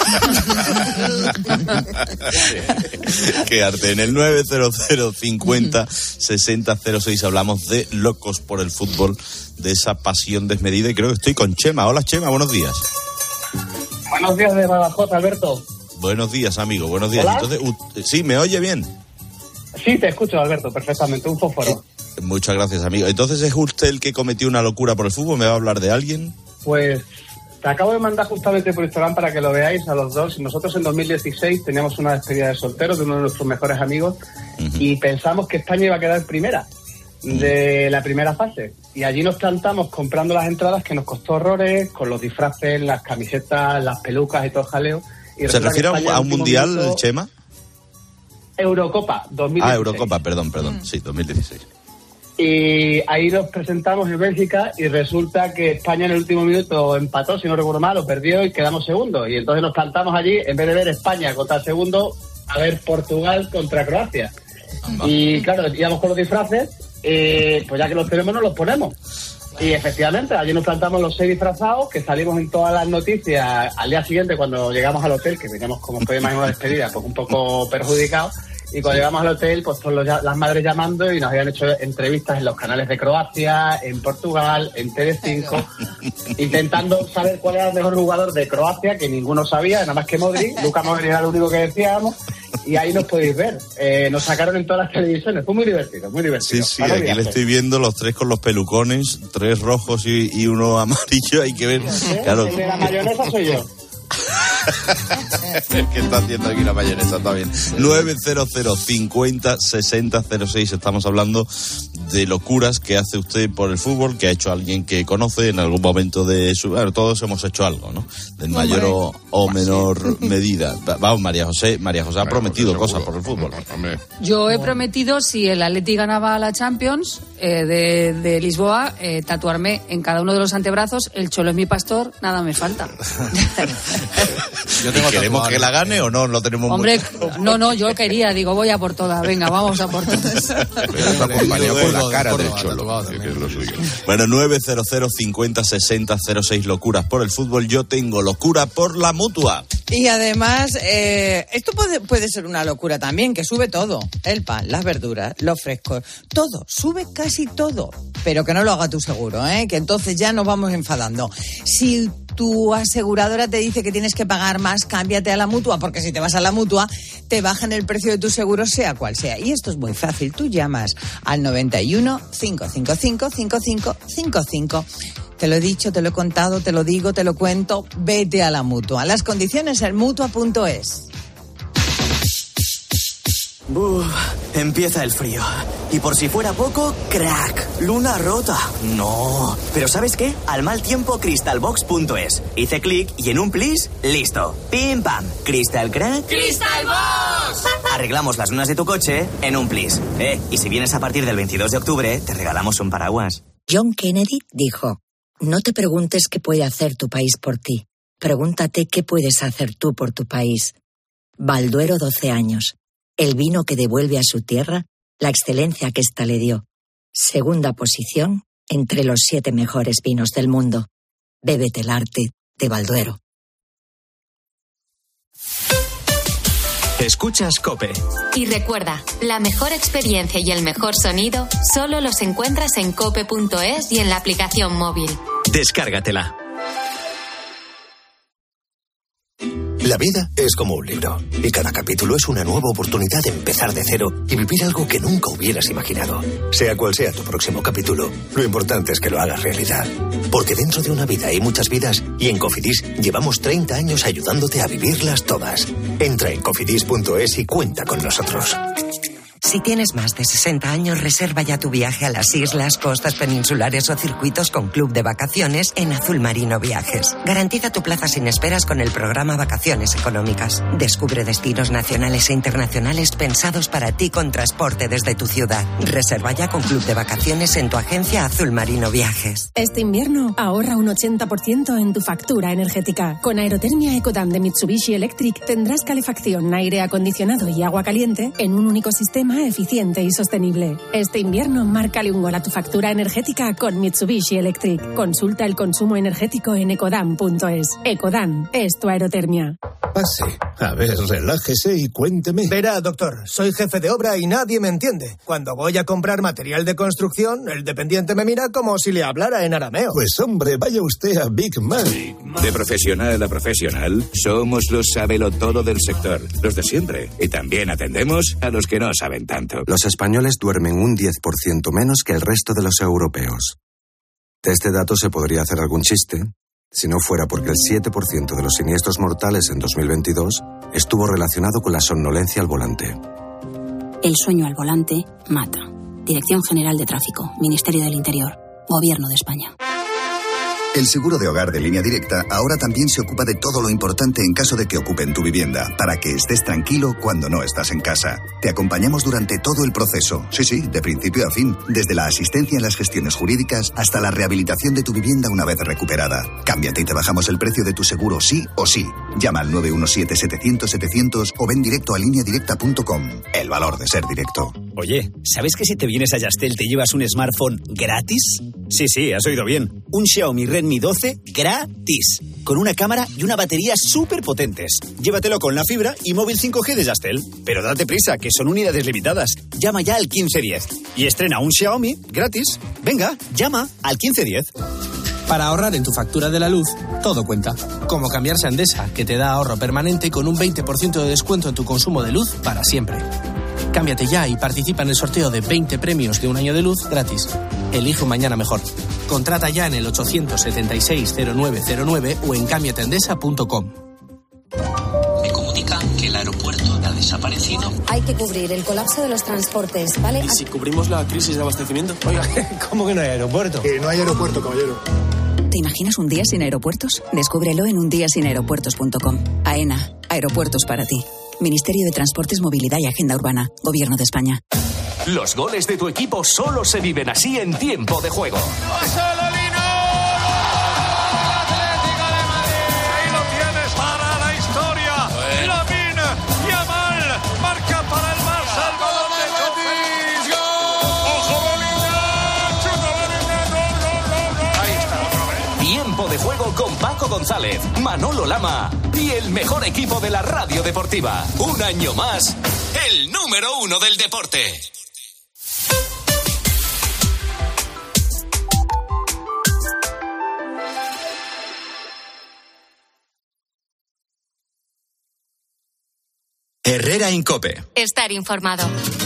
Qué arte. En el nueve cero cero cincuenta sesenta cero seis hablamos de locos por el fútbol, de esa pasión desmedida. Y creo que estoy con Chema. Hola, Chema, buenos días. Buenos días de Badajoz, Alberto. Buenos días, amigo, buenos días. ¿Hola? Entonces, u- sí, ¿me oye bien? Sí, te escucho, Alberto, perfectamente. Un fósforo. Muchas gracias, amigo. Entonces, ¿es usted el que cometió una locura por el fútbol? ¿Me va a hablar de alguien? Pues te acabo de mandar justamente por Instagram para que lo veáis a los dos. Nosotros en dos mil dieciséis teníamos una despedida de solteros de uno de nuestros mejores amigos y pensamos que España iba a quedar primera de la primera fase. Y allí nos plantamos comprando las entradas, que nos costó horrores, con los disfraces, las camisetas, las pelucas y todo el jaleo. Y ¿Se resulta refiere que a un, España a en un último mundial, minuto- Chema? Eurocopa dos mil dieciséis. Ah, Eurocopa, perdón, perdón. Sí, dos mil dieciséis. Y ahí nos presentamos en Bélgica y resulta que España en el último minuto empató, si no recuerdo mal, o perdió y quedamos segundos. Y entonces nos plantamos allí, en vez de ver España contra el segundo, a ver Portugal contra Croacia. Y claro, íbamos con los disfraces eh, pues ya que los tenemos, nos los ponemos. Y efectivamente, allí nos plantamos los seis disfrazados, que salimos en todas las noticias al día siguiente cuando llegamos al hotel, que veníamos, como podéis imaginar, una despedida, pues un poco perjudicados. Y cuando llegamos al hotel, pues todos los, las madres llamando y nos habían hecho entrevistas en los canales de Croacia, en Portugal, en T V cinco, intentando saber cuál era el mejor jugador de Croacia, que ninguno sabía, nada más que Modric. Luka Modric era lo único que decíamos. Y ahí nos podéis ver. Eh, nos sacaron en todas las televisiones. Fue muy divertido, muy divertido. Sí, sí, aquí viaje. Le estoy viendo los tres con los pelucones, tres rojos y, y uno amarillo. Hay que ver. ¿Eh? Claro. El de la mayonesa soy yo. ¿Qué está haciendo aquí la mayonesa? Está bien. nueve cero cero cincuenta sesenta cero seis. Estamos hablando de locuras que hace usted por el fútbol, que ha hecho alguien que conoce en algún momento de su... Bueno, todos hemos hecho algo, ¿no? De mayor o, o menor medida. Vamos, María José, María José ha prometido cosas por el fútbol. Yo he prometido, si el Atleti ganaba la Champions eh, de, de Lisboa, eh, tatuarme en cada uno de los antebrazos el Cholo es mi pastor, nada me falta. Yo tengo ¿Queremos que la gane o no? Lo tenemos Hombre, muy... no, no, yo quería, digo, voy a por todas, venga, vamos a por todas. Acompañado por la cara del Cholo, que es lo suyo. Bueno, nueve cero cero cincuenta sesenta cero seis, locuras por el fútbol. Yo tengo locura por la Mutua. Y además, eh, esto puede, puede ser una locura también, que sube todo. El pan, las verduras, los frescos, todo, sube casi todo. Pero que no lo haga tu seguro, ¿eh? Que entonces ya nos vamos enfadando. Si tu aseguradora te dice que tienes que pagar más, cámbiate a la Mutua, porque si te vas a la Mutua, te bajan el precio de tu seguro, sea cual sea. Y esto es muy fácil. Tú llamas al noventa y uno, cinco cinco cinco, cinco cinco cinco cinco. Te lo he dicho, te lo he contado, te lo digo, te lo cuento. Vete a la Mutua. Las condiciones en mutua punto es. Uf, empieza el frío. Y por si fuera poco, crack, luna rota. No. Pero ¿sabes qué? Al mal tiempo, crystalbox punto es. Hice clic y en un plis, listo. Pim pam. Crystal crack. ¡Crystalbox! Arreglamos las lunas de tu coche en un plis. Eh, y si vienes a partir del veintidós de octubre, te regalamos un paraguas. John Kennedy dijo: no te preguntes qué puede hacer tu país por ti. Pregúntate qué puedes hacer tú por tu país. Balduero, doce años. El vino que devuelve a su tierra la excelencia que ésta le dio. Segunda posición entre los siete mejores vinos del mundo. Bébete el arte de Balduero. Escuchas COPE. Y recuerda, la mejor experiencia y el mejor sonido solo los encuentras en cope punto es y en la aplicación móvil. Descárgatela. La vida es como un libro, y cada capítulo es una nueva oportunidad de empezar de cero y vivir algo que nunca hubieras imaginado. Sea cual sea tu próximo capítulo, lo importante es que lo hagas realidad. Porque dentro de una vida hay muchas vidas, y en Cofidis llevamos treinta años ayudándote a vivirlas todas. Entra en cofidis punto es y cuenta con nosotros. Si tienes más de sesenta años, reserva ya tu viaje a las islas, costas peninsulares o circuitos con Club de Vacaciones en Azul Marino Viajes. Garantiza tu plaza sin esperas con el programa Vacaciones Económicas. Descubre destinos nacionales e internacionales pensados para ti con transporte desde tu ciudad. Reserva ya con Club de Vacaciones en tu agencia Azul Marino Viajes. Este invierno ahorra un ochenta por ciento en tu factura energética. Con Aerotermia Ecodan de Mitsubishi Electric tendrás calefacción, aire acondicionado y agua caliente en un único sistema eficiente y sostenible. Este invierno, márcale un gol a tu factura energética con Mitsubishi Electric. Consulta el consumo energético en ecodan punto es. Ecodan es tu aerotermia. Pase. A ver, relájese y cuénteme. Verá, doctor, soy jefe de obra y nadie me entiende. Cuando voy a comprar material de construcción, el dependiente me mira como si le hablara en arameo. Pues hombre, vaya usted a Big Man. De profesional a profesional, somos los sabelotodo del sector, los de siempre. Y también atendemos a los que no saben tanto. Los españoles duermen un diez por ciento menos que el resto de los europeos. De este dato se podría hacer algún chiste, si no fuera porque el siete por ciento de los siniestros mortales en dos mil veintidós estuvo relacionado con la somnolencia al volante. El sueño al volante mata. Dirección General de Tráfico, Ministerio del Interior, Gobierno de España. El seguro de hogar de Línea Directa ahora también se ocupa de todo lo importante en caso de que ocupen tu vivienda, para que estés tranquilo cuando no estás en casa. Te acompañamos durante todo el proceso, sí, sí, de principio a fin, desde la asistencia en las gestiones jurídicas hasta la rehabilitación de tu vivienda una vez recuperada. Cámbiate y te bajamos el precio de tu seguro sí o sí. Llama al nueve uno siete, setecientos, setecientos o ven directo a línea directa punto com. El valor de ser directo. Oye, ¿sabes que si te vienes a Yastel te llevas un smartphone gratis? Sí, sí, has oído bien. Un Xiaomi Redmi doce gratis. Con una cámara y una batería súper potentes. Llévatelo con la fibra y móvil cinco G de Yastel. Pero date prisa, que son unidades limitadas. Llama ya al quince diez y estrena un Xiaomi gratis. Venga, llama al quince diez. Para ahorrar en tu factura de la luz, todo cuenta. Como cambiarse a Endesa, que te da ahorro permanente con un veinte por ciento de descuento en tu consumo de luz para siempre. Cámbiate ya y participa en el sorteo de veinte premios de un año de luz gratis. Elige un mañana mejor. Contrata ya en el ochocientos setenta y seis cero nueve cero nueve o en cámbiateendesa punto com. Me comunican que el aeropuerto ha desaparecido. Hay que cubrir el colapso de los transportes, ¿vale? ¿Y si cubrimos la crisis de abastecimiento? Oiga, ¿cómo que no hay aeropuerto? Que no hay aeropuerto, caballero. ¿Te imaginas un día sin aeropuertos? Descúbrelo en un día sin aeropuertos punto com. AENA, aeropuertos para ti. Ministerio de Transportes, Movilidad y Agenda Urbana. Gobierno de España. Los goles de tu equipo solo se viven así en Tiempo de Juego. De Juego con Paco González, Manolo Lama y el mejor equipo de la radio deportiva. Un año más, el número uno del deporte. Herrera Incope. Estar informado.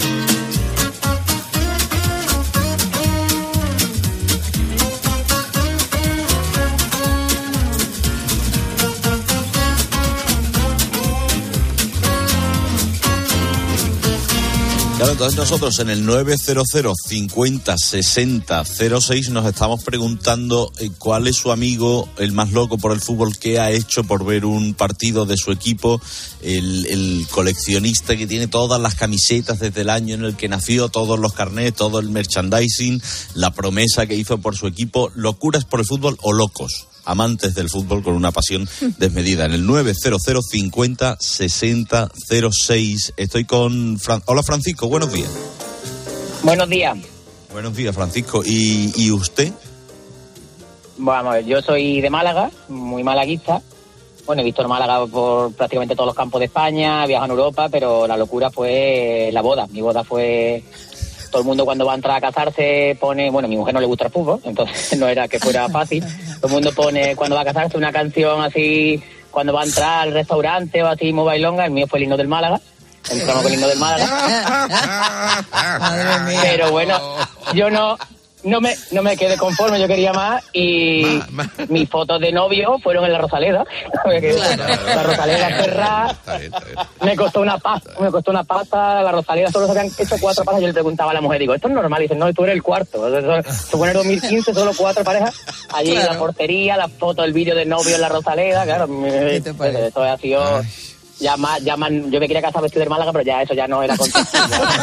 Claro, entonces nosotros en el nueve cero cero cincuenta sesenta cero seis nos estamos preguntando eh, cuál es su amigo el más loco por el fútbol, qué ha hecho por ver un partido de su equipo, el, el coleccionista que tiene todas las camisetas desde el año en el que nació, todos los carnets, todo el merchandising, la promesa que hizo por su equipo, locuras por el fútbol o locos, amantes del fútbol con una pasión desmedida. En el nueve cero cero cincuenta sesenta cero seis estoy con... Fran... Hola, Francisco, buenos días. Buenos días. Buenos días, Francisco. ¿Y, y usted? Vamos a ver, yo soy de Málaga, muy malaguista. Bueno, he visto en Málaga por prácticamente todos los campos de España, he viajado en Europa, pero la locura fue la boda. Mi boda fue... Todo el mundo cuando va a entrar a casarse pone... Bueno, a mi mujer no le gusta el fútbol, entonces no era que fuera fácil. Todo el mundo pone, cuando va a casarse, una canción así, cuando va a entrar al restaurante o así, muy bailonga. El mío fue el himno del Málaga. Entramos con el himno del Málaga. Madre mía. Pero bueno, yo no... No me, no me quedé conforme, yo quería más y ma, ma. mis fotos de novio fueron en la Rosaleda. Claro. La Rosaleda cerrada. Me costó una pasta, me costó una pasta, la Rosaleda solo se habían hecho cuatro parejas. Yo le preguntaba a la mujer, digo, ¿esto es normal? Y dice, no, tú eres el cuarto. Se pone dos mil quince, solo cuatro parejas. Allí claro. En la portería, la foto, el vídeo del novio en la Rosaleda, claro. Me, esto ha sido... Ay. Ya más, ya más, yo me quería casar vestido de Málaga, pero ya eso ya no era contexto.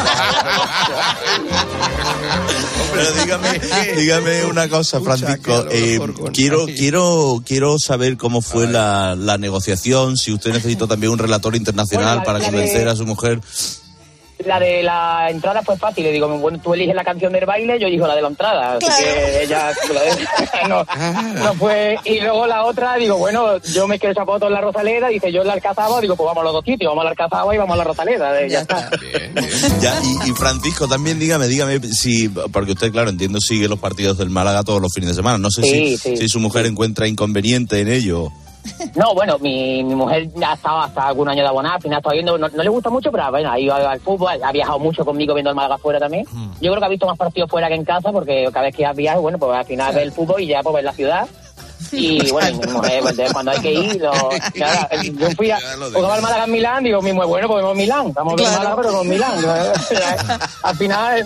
Pero dígame, dígame una cosa, Francisco. Eh, quiero, quiero, quiero saber cómo fue la, la negociación. Si usted necesitó también un relator internacional bueno, la, para la convencer de... a su mujer. La de la entrada fue fácil, le digo, bueno, tú eliges la canción del baile, yo elijo la de la entrada, así claro. Que ella no, no fue, y luego la otra, digo, bueno, yo me quiero esa foto en la Rosaleda, dice yo en la Alcazaba, digo, pues vamos a los dos sitios, vamos a la Alcazaba y vamos a la Rosaleda, ya está. Bien, bien. Ya, y, y Francisco, también dígame, dígame si, porque usted, claro, entiendo, sigue los partidos del Málaga todos los fines de semana, no sé sí, si, sí. si su mujer encuentra inconveniente en ello. No, bueno, mi, mi mujer ya estaba hasta algún año de abonada, al final estaba viendo, no, no le gusta mucho, pero bueno, ha ido al fútbol, ha viajado mucho conmigo viendo el Málaga fuera también. Mm. Yo creo que ha visto más partidos fuera que en casa, porque cada vez que ha viajado, bueno, pues al final ve el fútbol y ya pues ve la ciudad. Y bueno, mi mujer, pues, cuando hay que ir, lo, ya, yo fui a jugar al Málaga en Milán, digo, mi mujer, bueno, pues vemos Milán, estamos claro. en Málaga, pero con Milán. Al final...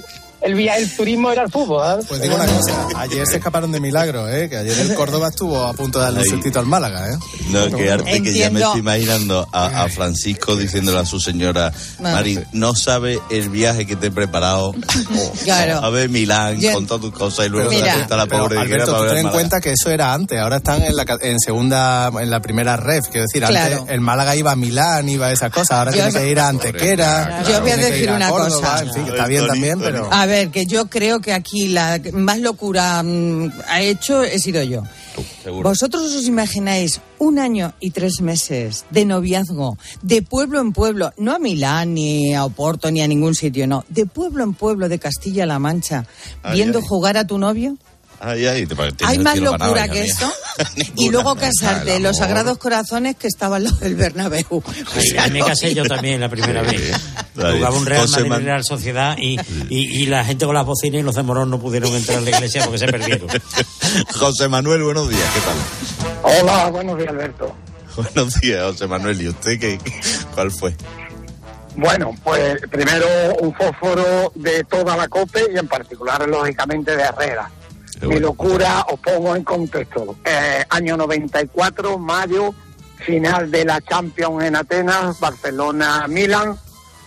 el, via, el turismo era el fútbol. ¿eh? Pues digo una cosa, ayer se escaparon de milagro, ¿eh? Que ayer el Córdoba estuvo a punto de darle un sustito al Málaga, ¿eh? No, que arte Entiendo. que ya me estoy imaginando a, a Francisco diciéndole a su señora, Mari, no sabe el viaje que te he preparado. Oh, Claro. A ver Milán, Yo- con todas tus cosas y luego Mira. se la cuenta la Pero, pobre que era Alberto, para tú ver ten en Málaga. cuenta que eso era antes, ahora están en la ca- en segunda, en la primera ref, quiero decir, Claro. antes el Málaga iba a Milán, iba a esas cosas, ahora Yo- tiene que ir a Antequera. Yo voy a tiene que decir ir una Córdoba, cosa. en fin, que está bien también, pero... A ver, que yo creo que aquí la más locura mm, ha hecho he sido yo. Seguro. ¿Vosotros os imagináis un año y tres meses de noviazgo, de pueblo en pueblo, no a Milán, ni a Oporto, ni a ningún sitio, no, de pueblo en pueblo de Castilla-La Mancha, Ay, viendo ay. jugar a tu novio? Ay, ay, te parece- ¿Hay tienes más el cielo ganado, locura hija que mía. esto? Y Ninguna. luego casarte Ah, en los amor. Sagrados Corazones que estaba al lado del Bernabéu. O sea, me no- casé yo también la primera vez. Ahí. Jugaba un Real José Madrid Man- y Real Sociedad y, y, y la gente con las bocinas y los de Morón no pudieron entrar a la iglesia porque se perdieron. José Manuel, buenos días, ¿qué tal? Hola, buenos días, Alberto. Buenos días, José Manuel. ¿Y usted qué, cuál fue? Bueno, pues primero un fósforo de toda la COPE y en particular, lógicamente, de Herrera. Qué Mi bueno. locura, os pongo en contexto. Eh, año noventa y cuatro, mayo, final de la Champions en Atenas, Barcelona-Milan.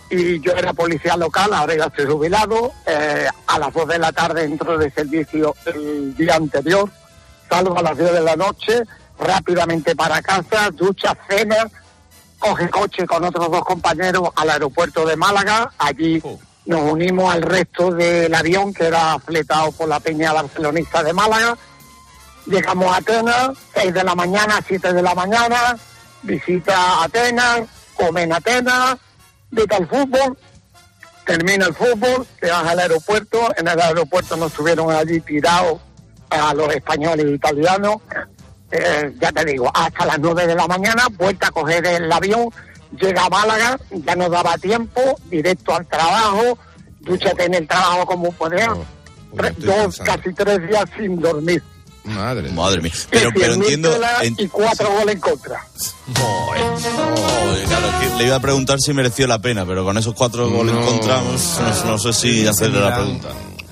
Y yo era policía local, ahora ya estoy jubilado. Eh, a las dos de la tarde entro de servicio el día anterior. Salgo a las diez de la noche, rápidamente para casa, ducha, cena, coge coche con otros dos compañeros al aeropuerto de Málaga. Allí nos unimos al resto del avión que era fletado por la Peña Barcelonista de Málaga. Llegamos a Atenas, seis de la mañana, siete de la mañana, visita a Atenas, come en Atenas, vete al fútbol, termina el fútbol, te vas al aeropuerto. En el aeropuerto nos tuvieron allí tirados a los españoles e italianos. Eh, ya te digo, hasta las nueve de la mañana, vuelta a coger el avión, llega a Málaga, ya no daba tiempo, directo al trabajo, dúchate en el trabajo como puedas, Tre- dos, casi tres días sin dormir. Madre, Madre mía. Pero, pero entiendo... en- Y cuatro goles en contra. Joder, joder, claro, es que le iba a preguntar si mereció la pena, pero con esos cuatro goles encontramos, no, no sé si hacerle la pregunta.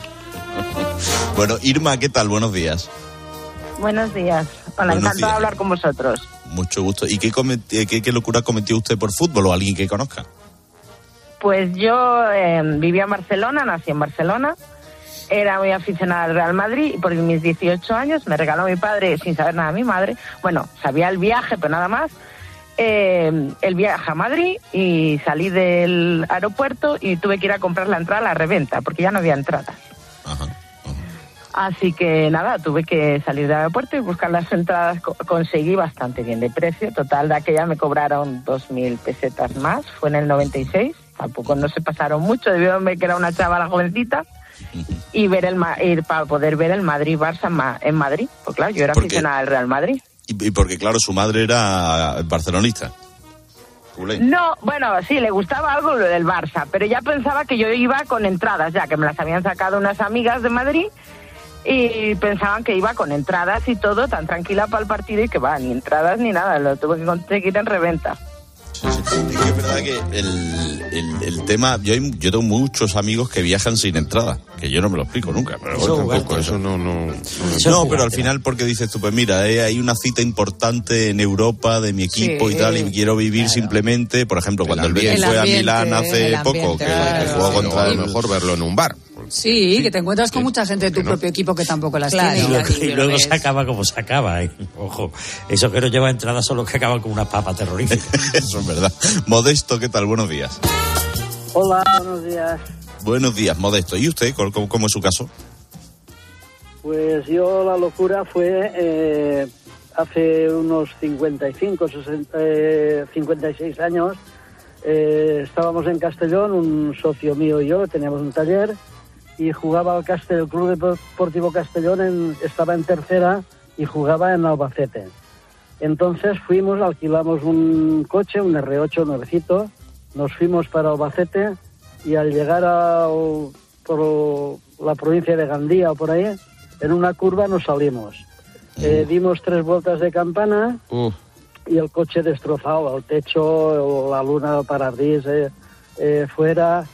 Bueno, Irma, ¿qué tal? Buenos días. Buenos días. Hola, Buenos encantado días. de hablar con vosotros. Mucho gusto. ¿Y qué, cometi- qué, qué locura cometió usted por fútbol o alguien que conozca? Pues yo eh, vivía en Barcelona, nací en Barcelona, era muy aficionada al Real Madrid y por mis dieciocho años me regaló mi padre, sin saber nada, mi madre, bueno, sabía el viaje, pero nada más, eh, el viaje a Madrid y salí del aeropuerto y tuve que ir a comprar la entrada a la reventa porque ya no había entradas. Así que nada, tuve que salir del aeropuerto y buscar las entradas. Co- conseguí bastante bien de precio. Total, de aquella me cobraron dos mil pesetas más. Fue en el noventa y seis. Tampoco no se pasaron mucho. Debieron ver que era una chavala jovencita. Y ver el Ma- ir para poder ver el Madrid-Barça en, Ma- en Madrid. Pues claro, yo era ¿Por qué? aficionada al Real Madrid. Y, y porque, claro, su madre era barcelonista. Culé. No, bueno, sí, le gustaba algo lo del Barça, pero ya pensaba que yo iba con entradas, ya que me las habían sacado unas amigas de Madrid y pensaban que iba con entradas y todo, tan tranquila para el partido y que va, ni entradas ni nada, lo tuve que conseguir en reventa. Sí, sí. Es que es verdad que el, el, el tema... Yo, hay- yo tengo muchos amigos que viajan sin entrada, que yo no me lo explico nunca. Pero Eso bueno, es tampoco, eso no... No, Eso no es pero al jugar, final porque dices tú, pues mira, eh, hay una cita importante en Europa de mi equipo Sí. y tal, y quiero vivir simplemente, por ejemplo, cuando el bien El fue a ambiente, Milán hace el poco, ambiente, que, que claro. jugó contra a el... lo mejor verlo en un bar. Sí, que te encuentras con mucha gente de tu propio equipo que tampoco las Claro. Y tiene. luego, y luego se acaba como se acaba. ¿eh? Ojo, esos que no llevan entradas son los que acaban como una papa terrorífica. Eso es verdad. Modesto, ¿qué tal? Buenos días. Hola, buenos días. Buenos días, Modesto. ¿Y usted? ¿Cómo, cómo- cómo es su caso? Pues yo la locura fue eh, hace unos cincuenta y cinco, sesenta, eh, cincuenta y seis años. Eh, estábamos en Castellón, un socio mío y yo, teníamos un taller y jugaba al Castell, el Club Deportivo Castellón, en, estaba en tercera y jugaba en Albacete. Entonces fuimos, alquilamos un coche, un erre ocho nuevecito, nos fuimos para Albacete y al llegar a, por la provincia de Gandía o por ahí, en una curva nos salimos. Eh, dimos tres vueltas de campana y el coche destrozado, el techo, la luna del parabrisas eh, eh, fuera.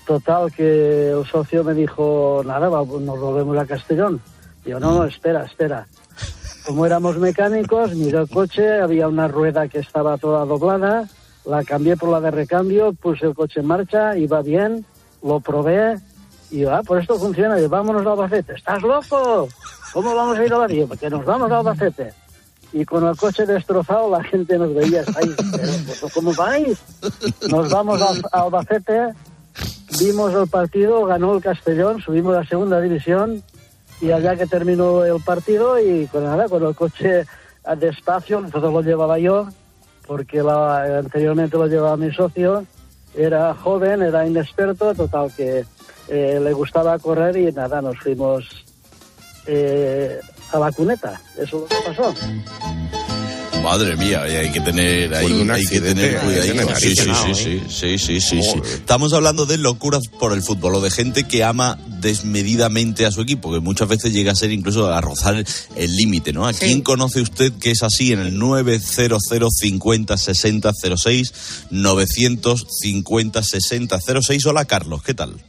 Total, que el socio me dijo, nada, va, nos volvemos a Castellón. Yo, no, no, espera, espera. Como éramos mecánicos, miré el coche, había una rueda que estaba toda doblada, la cambié por la de recambio, puse el coche en marcha, iba bien, lo probé, y yo, ah, pues esto funciona, y vámonos a Albacete. ¿Estás loco? ¿Cómo vamos a ir a Albacete? Porque nos vamos a Albacete. Y con el coche destrozado la gente nos veía, ahí, pero ¿cómo vais? Nos vamos a, a Albacete, vimos el partido, ganó el Castellón, subimos a la segunda división, y allá que terminó el partido, y con nada, con el coche despacio, entonces lo llevaba yo, porque la, anteriormente lo llevaba mi socio, era joven, era inexperto, total que eh, le gustaba correr, y nada, nos fuimos eh, a la cuneta, eso es lo que pasó. Madre mía, hay que tener, hay, hay que tener cuidado. Sí, sí, sí, sí, sí, sí, sí, sí. Estamos hablando de locuras por el fútbol, o de gente que ama desmedidamente a su equipo, que muchas veces llega a ser incluso a rozar el límite, ¿no? ¿A sí. quién conoce usted que es así? En el nueve cero cero cincuenta sesenta cero seis, novecientos cincuenta sesenta cero seis. Hola, Carlos, ¿qué tal?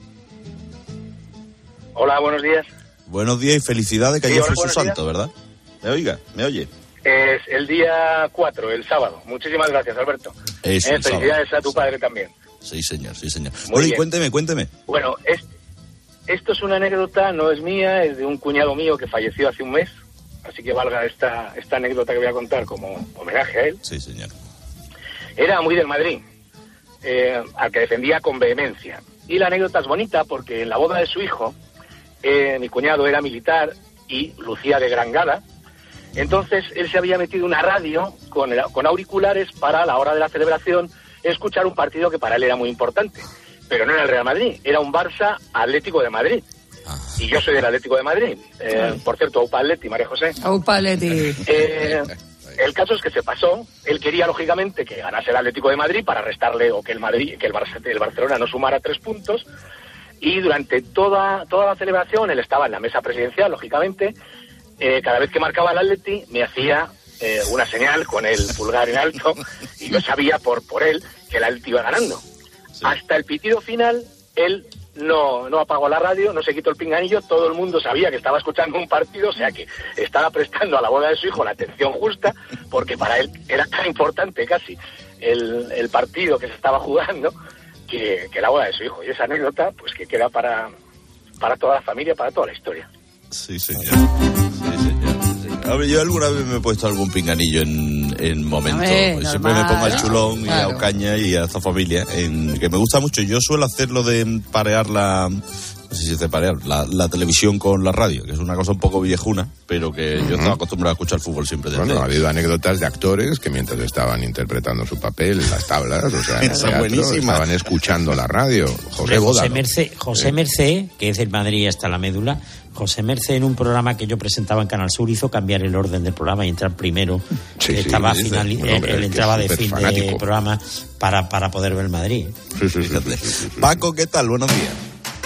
Hola, buenos días. Buenos días y felicidades, que sí, ayer fue su santo, días. ¿verdad? ¿Me oiga? ¿Me oye? Es el día cuatro, el sábado. Muchísimas gracias, Alberto. Es eh, felicidades sábado. A tu padre también. Sí, señor, sí, señor. Muy bueno, bien. Y cuénteme, cuénteme. Bueno, es, esto es una anécdota, no es mía, es de un cuñado mío que falleció hace un mes. Así que valga esta, esta anécdota que voy a contar como homenaje a él. Sí, señor. Era muy del Madrid, eh, al que defendía con vehemencia. Y la anécdota es bonita porque en la boda de su hijo, eh, mi cuñado era militar y lucía de gran gala. Entonces él se había metido una radio con, el, con auriculares para a la hora de la celebración escuchar un partido que para él era muy importante. Pero no era el Real Madrid, era un Barça Atlético de Madrid. Y yo soy del Atlético de Madrid. Eh, por cierto, Aupa Atleti, María José. Aupa Atleti. Eh, el caso es que se pasó. Él quería, lógicamente, que ganase el Atlético de Madrid para restarle o que el Madrid, que el, Barça, el Barcelona no sumara tres puntos. Y durante toda, toda la celebración, él estaba en la mesa presidencial, lógicamente. Eh, cada vez que marcaba el Atleti me hacía eh, una señal con el pulgar en alto y yo sabía por por él que el Atleti iba ganando. Sí. Hasta el pitido final él no no apagó la radio, no se quitó el pinganillo, todo el mundo sabía que estaba escuchando un partido, o sea que estaba prestando a la boda de su hijo la atención justa, porque para él era tan importante casi el, el partido que se estaba jugando que, que la boda de su hijo. Y esa anécdota pues que queda para, para toda la familia, para toda la historia. Sí, señor. Sí, señor. A ver, yo alguna vez me he puesto algún pinganillo en, en momentos. Ver, Siempre normal, me pongo al chulón, ¿no? Y claro. A Ocaña y a esta familia, en, que me gusta mucho. Yo suelo hacerlo de parear la... No sé si es de parear, la, la televisión con la radio, que es una cosa un poco viejuna, pero que uh-huh. yo estaba acostumbrado a escuchar fútbol siempre. Desde bueno, ha habido anécdotas de actores que mientras estaban interpretando su papel en las tablas, o sea, en el teatro, estaban escuchando la radio. José Bódalo. José Mercé, José Mercé, que es del Madrid hasta la médula, José Mercé en un programa que yo presentaba en Canal Sur hizo cambiar el orden del programa y entrar primero. Sí, estaba sí, final, bueno, él, él entraba de fin fanático. de programa para, para poder ver el Madrid. Sí, sí, sí, sí, sí, sí. Paco, ¿qué tal? Buenos días.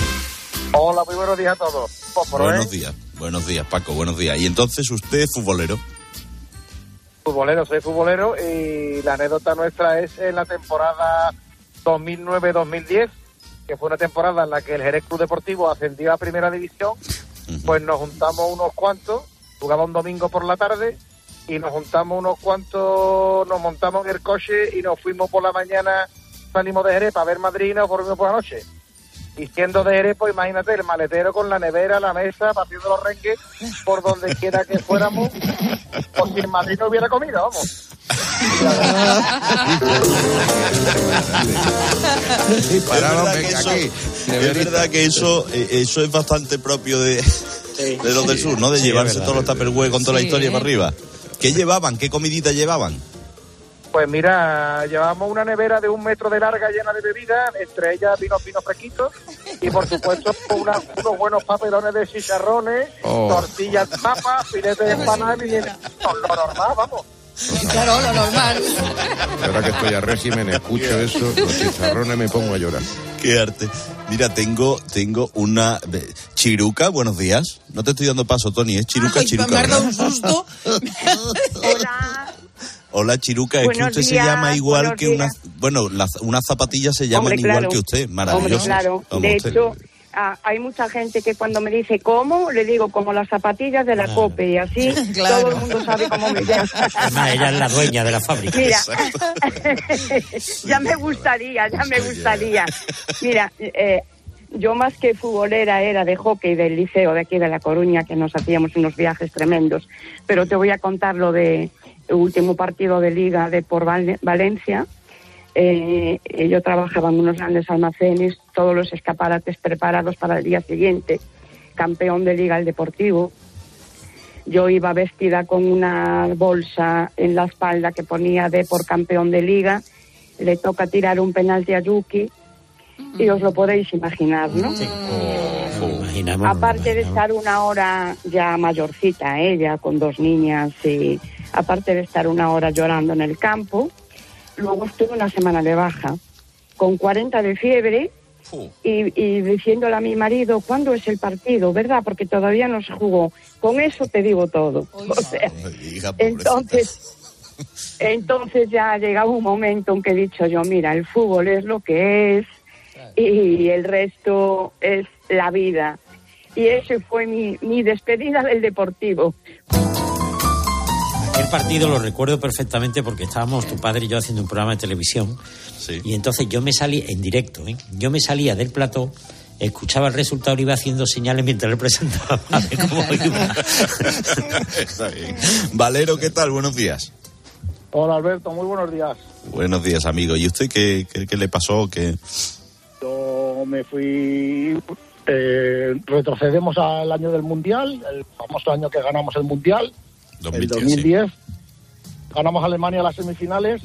Hola, muy buenos días a todos. Popro, buenos ¿eh? días, buenos días, Paco, buenos días. Y entonces, ¿usted es futbolero? Futbolero, soy futbolero y la anécdota nuestra es en la temporada dos mil nueve dos mil diez, que fue una temporada en la que el Jerez Club Deportivo ascendió a Primera División. Uh-huh. Pues nos juntamos unos cuantos, jugaba un domingo por la tarde y nos juntamos unos cuantos, nos montamos en el coche y nos fuimos por la mañana, salimos de Jerez para ver Madrid y nos volvimos por la noche. Y siendo de Jerez, pues imagínate, el maletero con la nevera, la mesa, partiendo los renques, por donde quiera que fuéramos, pues si en Madrid no hubiera comido, vamos. Pararon, venga, eso, aquí. Es verdad que eso, eso es bastante propio de, sí, de los del sur, ¿no? De sí, llevarse verdad, todos los tupperware con toda sí, la historia eh. para arriba. ¿Qué llevaban? ¿Qué comidita llevaban? Pues mira, llevábamos una nevera de un metro de larga llena de bebidas, entre ellas vinos finos fresquitos y por supuesto una, unos buenos papelones de chicharrones, oh. tortillas de papa, filetes de empanadas y lo normal, vamos. Claro, lo normal. Ahora que estoy a régimen, escucho eso, los chicharrones me pongo a llorar. Qué arte. Mira, tengo tengo una... Chiruca, buenos días. No te estoy dando paso, Tony, ¿eh? Chiruca, Ay, Chiruca. Me ha dado un susto. Hola. Hola, Chiruca, es buenos que usted días, se llama igual que días. una bueno, la, unas zapatillas se llaman Hombre, igual claro. que usted, maravilloso. Hombre, claro. De hecho, a, hay mucha gente que cuando me dice ¿cómo? Le digo como las zapatillas de la claro. COPE y así claro. todo el mundo sabe cómo me llamo. Además, ella es la dueña de la fábrica. Mira, ya me gustaría, ya me gustaría. Mira, eh, yo más que futbolera era de hockey del liceo de aquí de La Coruña, que nos hacíamos unos viajes tremendos, pero te voy a contar lo de el último partido de Liga de por Val- Valencia. Eh, yo trabajaba en unos grandes almacenes, todos los escaparates preparados para el día siguiente, campeón de Liga el Deportivo. Yo iba vestida con una bolsa en la espalda que ponía de por campeón de Liga, le toca tirar un penalti a Yuki, y os lo podéis imaginar, ¿no? Sí. Oh, oh. Imaginamos, aparte de estar una hora ya mayorcita, ¿eh? Ya con dos niñas, y aparte de estar una hora llorando en el campo, luego estuve una semana de baja, con cuarenta de fiebre, uh. y, y diciéndole a mi marido, ¿cuándo es el partido? ¿Verdad? Porque todavía no se jugó. Con eso te digo todo. Oiga. O sea, Oiga, entonces... Entonces ya ha llegado un momento en que he dicho yo, mira, el fútbol es lo que es, y el resto es la vida. Y ese fue mi, mi despedida del Deportivo. Aquel partido lo recuerdo perfectamente porque estábamos tu padre y yo haciendo un programa de televisión. Sí. Y entonces yo me salí en directo, ¿eh? Yo me salía del plató, escuchaba el resultado y iba haciendo señales mientras le presentaba. A ver cómo iba. Está bien. Valero, ¿qué tal? Buenos días. Hola, Alberto, muy buenos días. Buenos días, amigo. ¿Y usted qué, qué, qué le pasó? ¿Qué... Yo me fui, eh, retrocedemos al año del Mundial, el famoso año que ganamos el Mundial, dos mil diez, el dos mil diez. Sí. Ganamos a Alemania a las semifinales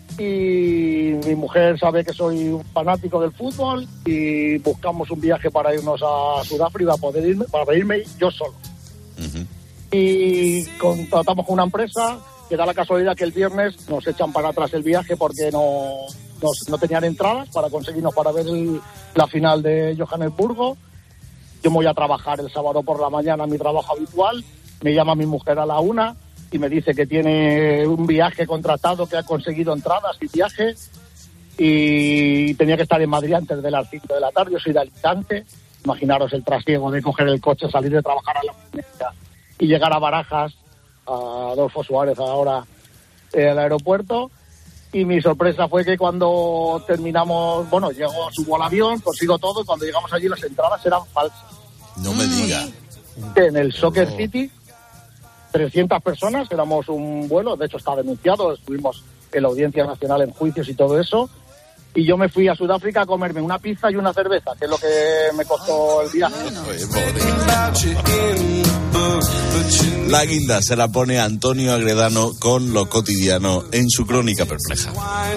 y mi mujer sabe que soy un fanático del fútbol y buscamos un viaje para irnos a Sudáfrica para poder irme, para irme yo solo. Uh-huh. Y contratamos con una empresa que da la casualidad que el viernes nos echan para atrás el viaje porque no... Nos, no tenían entradas para conseguirnos para ver el, la final de Johannesburgo. Yo me voy a trabajar el sábado por la mañana, mi trabajo habitual. Me llama mi mujer a la una y me dice que tiene un viaje contratado, que ha conseguido entradas y viaje. Y tenía que estar en Madrid antes de las cinco de la tarde. Yo soy de Alicante. Imaginaros el trasiego de coger el coche, salir de trabajar a la mañana y llegar a Barajas, a Adolfo Suárez ahora, eh, al aeropuerto. Y mi sorpresa fue que cuando terminamos, bueno, llego, subo al avión, consigo todo, y cuando llegamos allí las entradas eran falsas. No me diga. En el Soccer oh. City, trescientas personas, éramos un vuelo, de hecho está denunciado, estuvimos en la Audiencia Nacional en juicios y todo eso, y yo me fui a Sudáfrica a comerme una pizza y una cerveza, que es lo que me costó el viaje. La guinda se la pone Antonio Agredano con Lo Cotidiano en su Crónica Perpleja.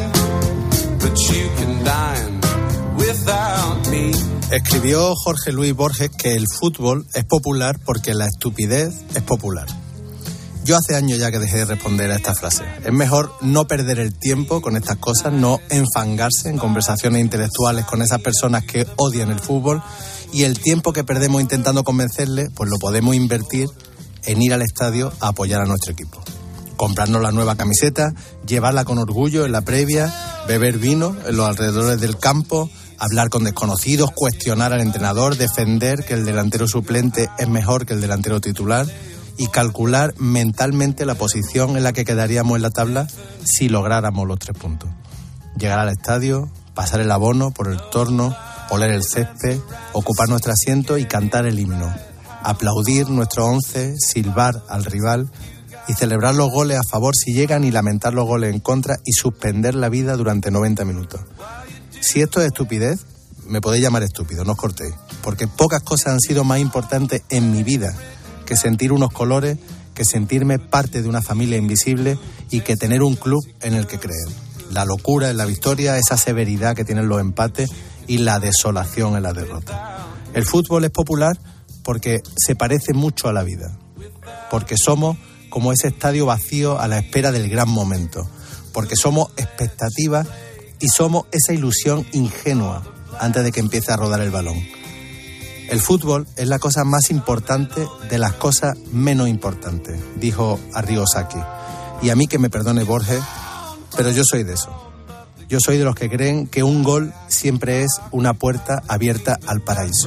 Escribió Jorge Luis Borges que el fútbol es popular porque la estupidez es popular. Yo hace años ya que dejé de responder a esta frase. Es mejor no perder el tiempo con estas cosas, no enfangarse en conversaciones intelectuales con esas personas que odian el fútbol, y el tiempo que perdemos intentando convencerles, pues lo podemos invertir en ir al estadio a apoyar a nuestro equipo. Comprarnos la nueva camiseta, llevarla con orgullo en la previa, beber vino en los alrededores del campo, hablar con desconocidos, cuestionar al entrenador, defender que el delantero suplente es mejor que el delantero titular y calcular mentalmente la posición en la que quedaríamos en la tabla si lográramos los tres puntos. Llegar al estadio, pasar el abono por el torno, oler el césped, ocupar nuestro asiento y cantar el himno. Aplaudir nuestro once, silbar al rival y celebrar los goles a favor si llegan y lamentar los goles en contra y suspender la vida durante noventa minutos. Si esto es estupidez, me podéis llamar estúpido, no os cortéis, porque pocas cosas han sido más importantes en mi vida que sentir unos colores, que sentirme parte de una familia invisible y que tener un club en el que creer. La locura en la victoria, esa severidad que tienen los empates y la desolación en la derrota. El fútbol es popular porque se parece mucho a la vida, porque somos como ese estadio vacío a la espera del gran momento, porque somos expectativas y somos esa ilusión ingenua antes de que empiece a rodar el balón. El fútbol es la cosa más importante de las cosas menos importantes, dijo Arrigo Sacchi. Y a mí que me perdone Borges, pero yo soy de eso. Yo soy de los que creen que un gol siempre es una puerta abierta al paraíso.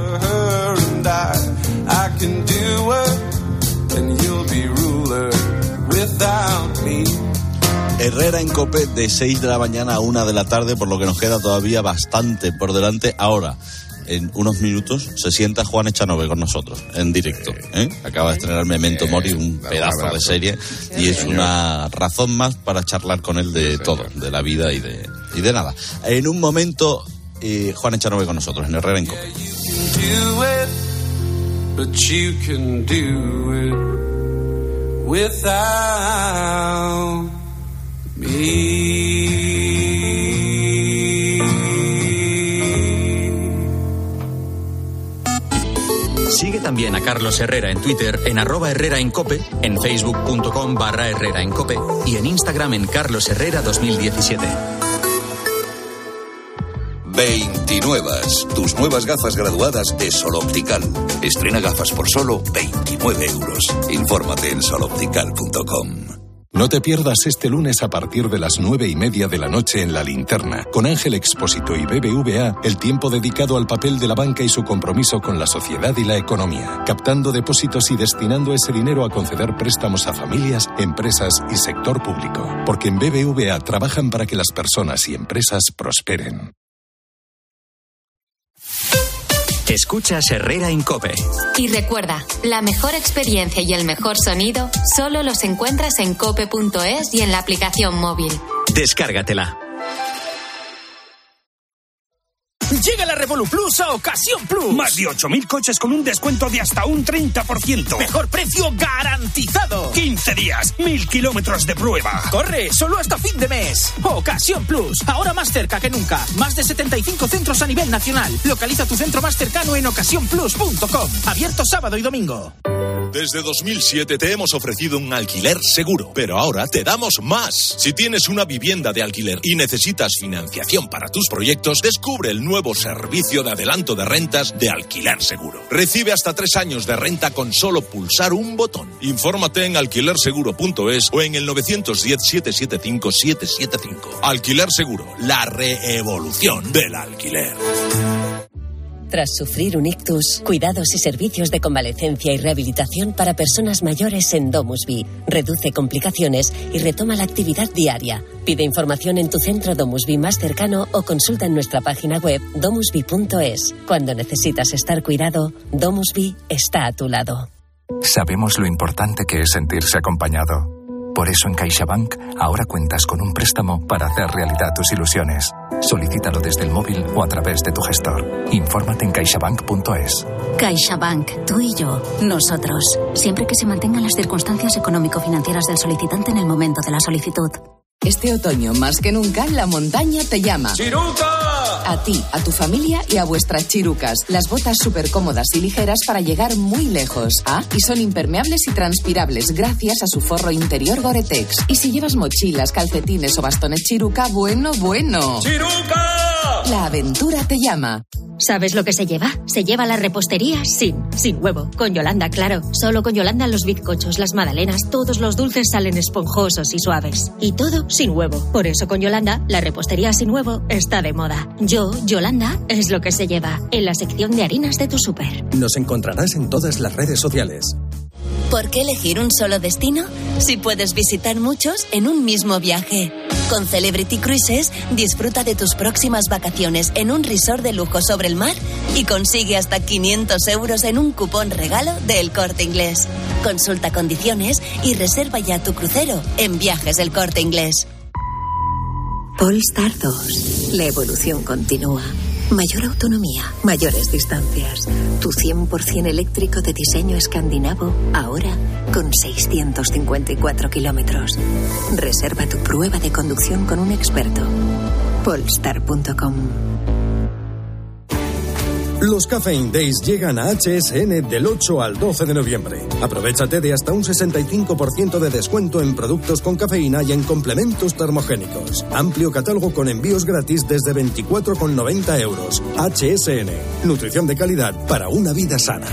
Herrera en COPE de seis de la mañana a una de la tarde, por lo que nos queda todavía bastante por delante. Ahora, en unos minutos, se sienta Juan Echanove con nosotros, en directo. ¿eh? Acaba de estrenar Memento Mori, un pedazo de serie, y es una razón más para charlar con él de todo, de la vida y de, y de nada. En un momento, eh, Juan Echanove con nosotros, en Herrera en COPE. Sigue también a Carlos Herrera en Twitter, en arroba Herrera en Cope, en facebook.com barra Herrera en Cope y en Instagram en Carlos Herrera dos mil diecisiete. veintinuevas, tus nuevas gafas graduadas de Sol Optical. Estrena gafas por solo veintinueve euros. Infórmate en sol optical punto com. No te pierdas este lunes a partir de las nueve y media de la noche en La Linterna, con Ángel Expósito y B B V A, el tiempo dedicado al papel de la banca y su compromiso con la sociedad y la economía, captando depósitos y destinando ese dinero a conceder préstamos a familias, empresas y sector público. Porque en B B V A trabajan para que las personas y empresas prosperen. Escuchas Herrera en COPE. Y recuerda, la mejor experiencia y el mejor sonido solo los encuentras en cope punto es y en la aplicación móvil. Descárgatela. Llega la Revolut Plus a Ocasión Plus. Más de ocho mil coches con un descuento de hasta un treinta por ciento. Mejor precio garantizado. quince días, mil kilómetros de prueba. Corre, solo hasta fin de mes. Ocasión Plus, ahora más cerca que nunca. Más de setenta y cinco centros a nivel nacional. Localiza tu centro más cercano en ocasión plus punto com. Abierto sábado y domingo. Desde dos mil siete te hemos ofrecido un alquiler seguro, pero ahora te damos más. Si tienes una vivienda de alquiler y necesitas financiación para tus proyectos, descubre el nuevo servicio de adelanto de rentas de Alquiler Seguro. Recibe hasta tres años de renta con solo pulsar un botón. Infórmate en alquiler seguro punto es o en el nueve uno cero, siete siete cinco, siete siete cinco. Alquiler Seguro, la reevolución del alquiler. Tras sufrir un ictus, cuidados y servicios de convalecencia y rehabilitación para personas mayores en DomusVi. Reduce complicaciones y retoma la actividad diaria. Pide información en tu centro DomusVi más cercano o consulta en nuestra página web domusvi punto es. Cuando necesitas estar cuidado, DomusVi está a tu lado. Sabemos lo importante que es sentirse acompañado. Por eso en CaixaBank ahora cuentas con un préstamo para hacer realidad tus ilusiones. Solicítalo desde el móvil o a través de tu gestor. Infórmate en caixabank punto es. CaixaBank, tú y yo, nosotros. Siempre que se mantengan las circunstancias económico-financieras del solicitante en el momento de la solicitud. Este otoño, más que nunca, la montaña te llama. ¡Chiruca! A ti, a tu familia y a vuestras chirucas. Las botas súper cómodas y ligeras para llegar muy lejos. Ah, y son impermeables y transpirables gracias a su forro interior Gore-Tex. Y si llevas mochilas, calcetines o bastones chiruca, bueno, bueno. ¡Chiruca! La aventura te llama. ¿Sabes lo que se lleva? Se lleva la repostería sin, sin huevo. Con Yolanda, claro. Solo con Yolanda los bizcochos, las magdalenas, todos los dulces salen esponjosos y suaves. Y todo sin huevo. Por eso con Yolanda, la repostería sin huevo está de moda. Yo, Yolanda, es lo que se lleva. En la sección de harinas de tu súper. Nos encontrarás en todas las redes sociales. ¿Por qué elegir un solo destino si puedes visitar muchos en un mismo viaje? Con Celebrity Cruises, disfruta de tus próximas vacaciones en un resort de lujo sobre el mar y consigue hasta quinientos euros en un cupón regalo de El Corte Inglés. Consulta condiciones y reserva ya tu crucero en Viajes del Corte Inglés. Polestar dos. La evolución continúa. Mayor autonomía, mayores distancias. Tu cien por ciento eléctrico de diseño escandinavo, ahora con seiscientos cincuenta y cuatro kilómetros. Reserva tu prueba de conducción con un experto. Polestar punto com. Los Caffeine Days llegan a H S N del ocho al doce de noviembre. Aprovechate de hasta un sesenta y cinco por ciento de descuento en productos con cafeína y en complementos termogénicos. Amplio catálogo con envíos gratis desde veinticuatro con noventa euros. H S N. Nutrición de calidad para una vida sana.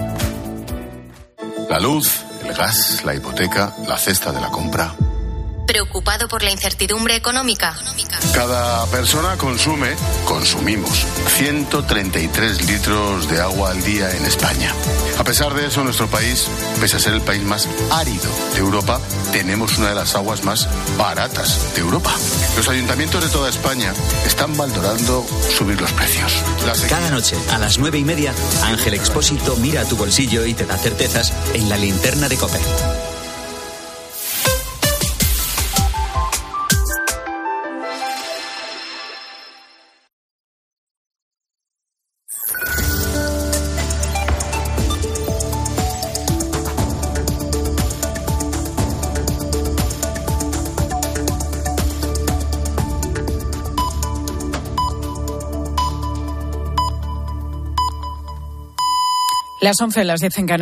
La luz, el gas, la hipoteca, la cesta de la compra. ¿Preocupado por la incertidumbre económica? Cada persona consume, consumimos, ciento treinta y tres litros de agua al día en España. A pesar de eso, nuestro país, pese a ser el país más árido de Europa, tenemos una de las aguas más baratas de Europa. Los ayuntamientos de toda España están valorando subir los precios. Las... Cada noche, a las nueve y media, Ángel Expósito mira a tu bolsillo y te da certezas en la linterna de COPE. Las once, las diez en Canarias.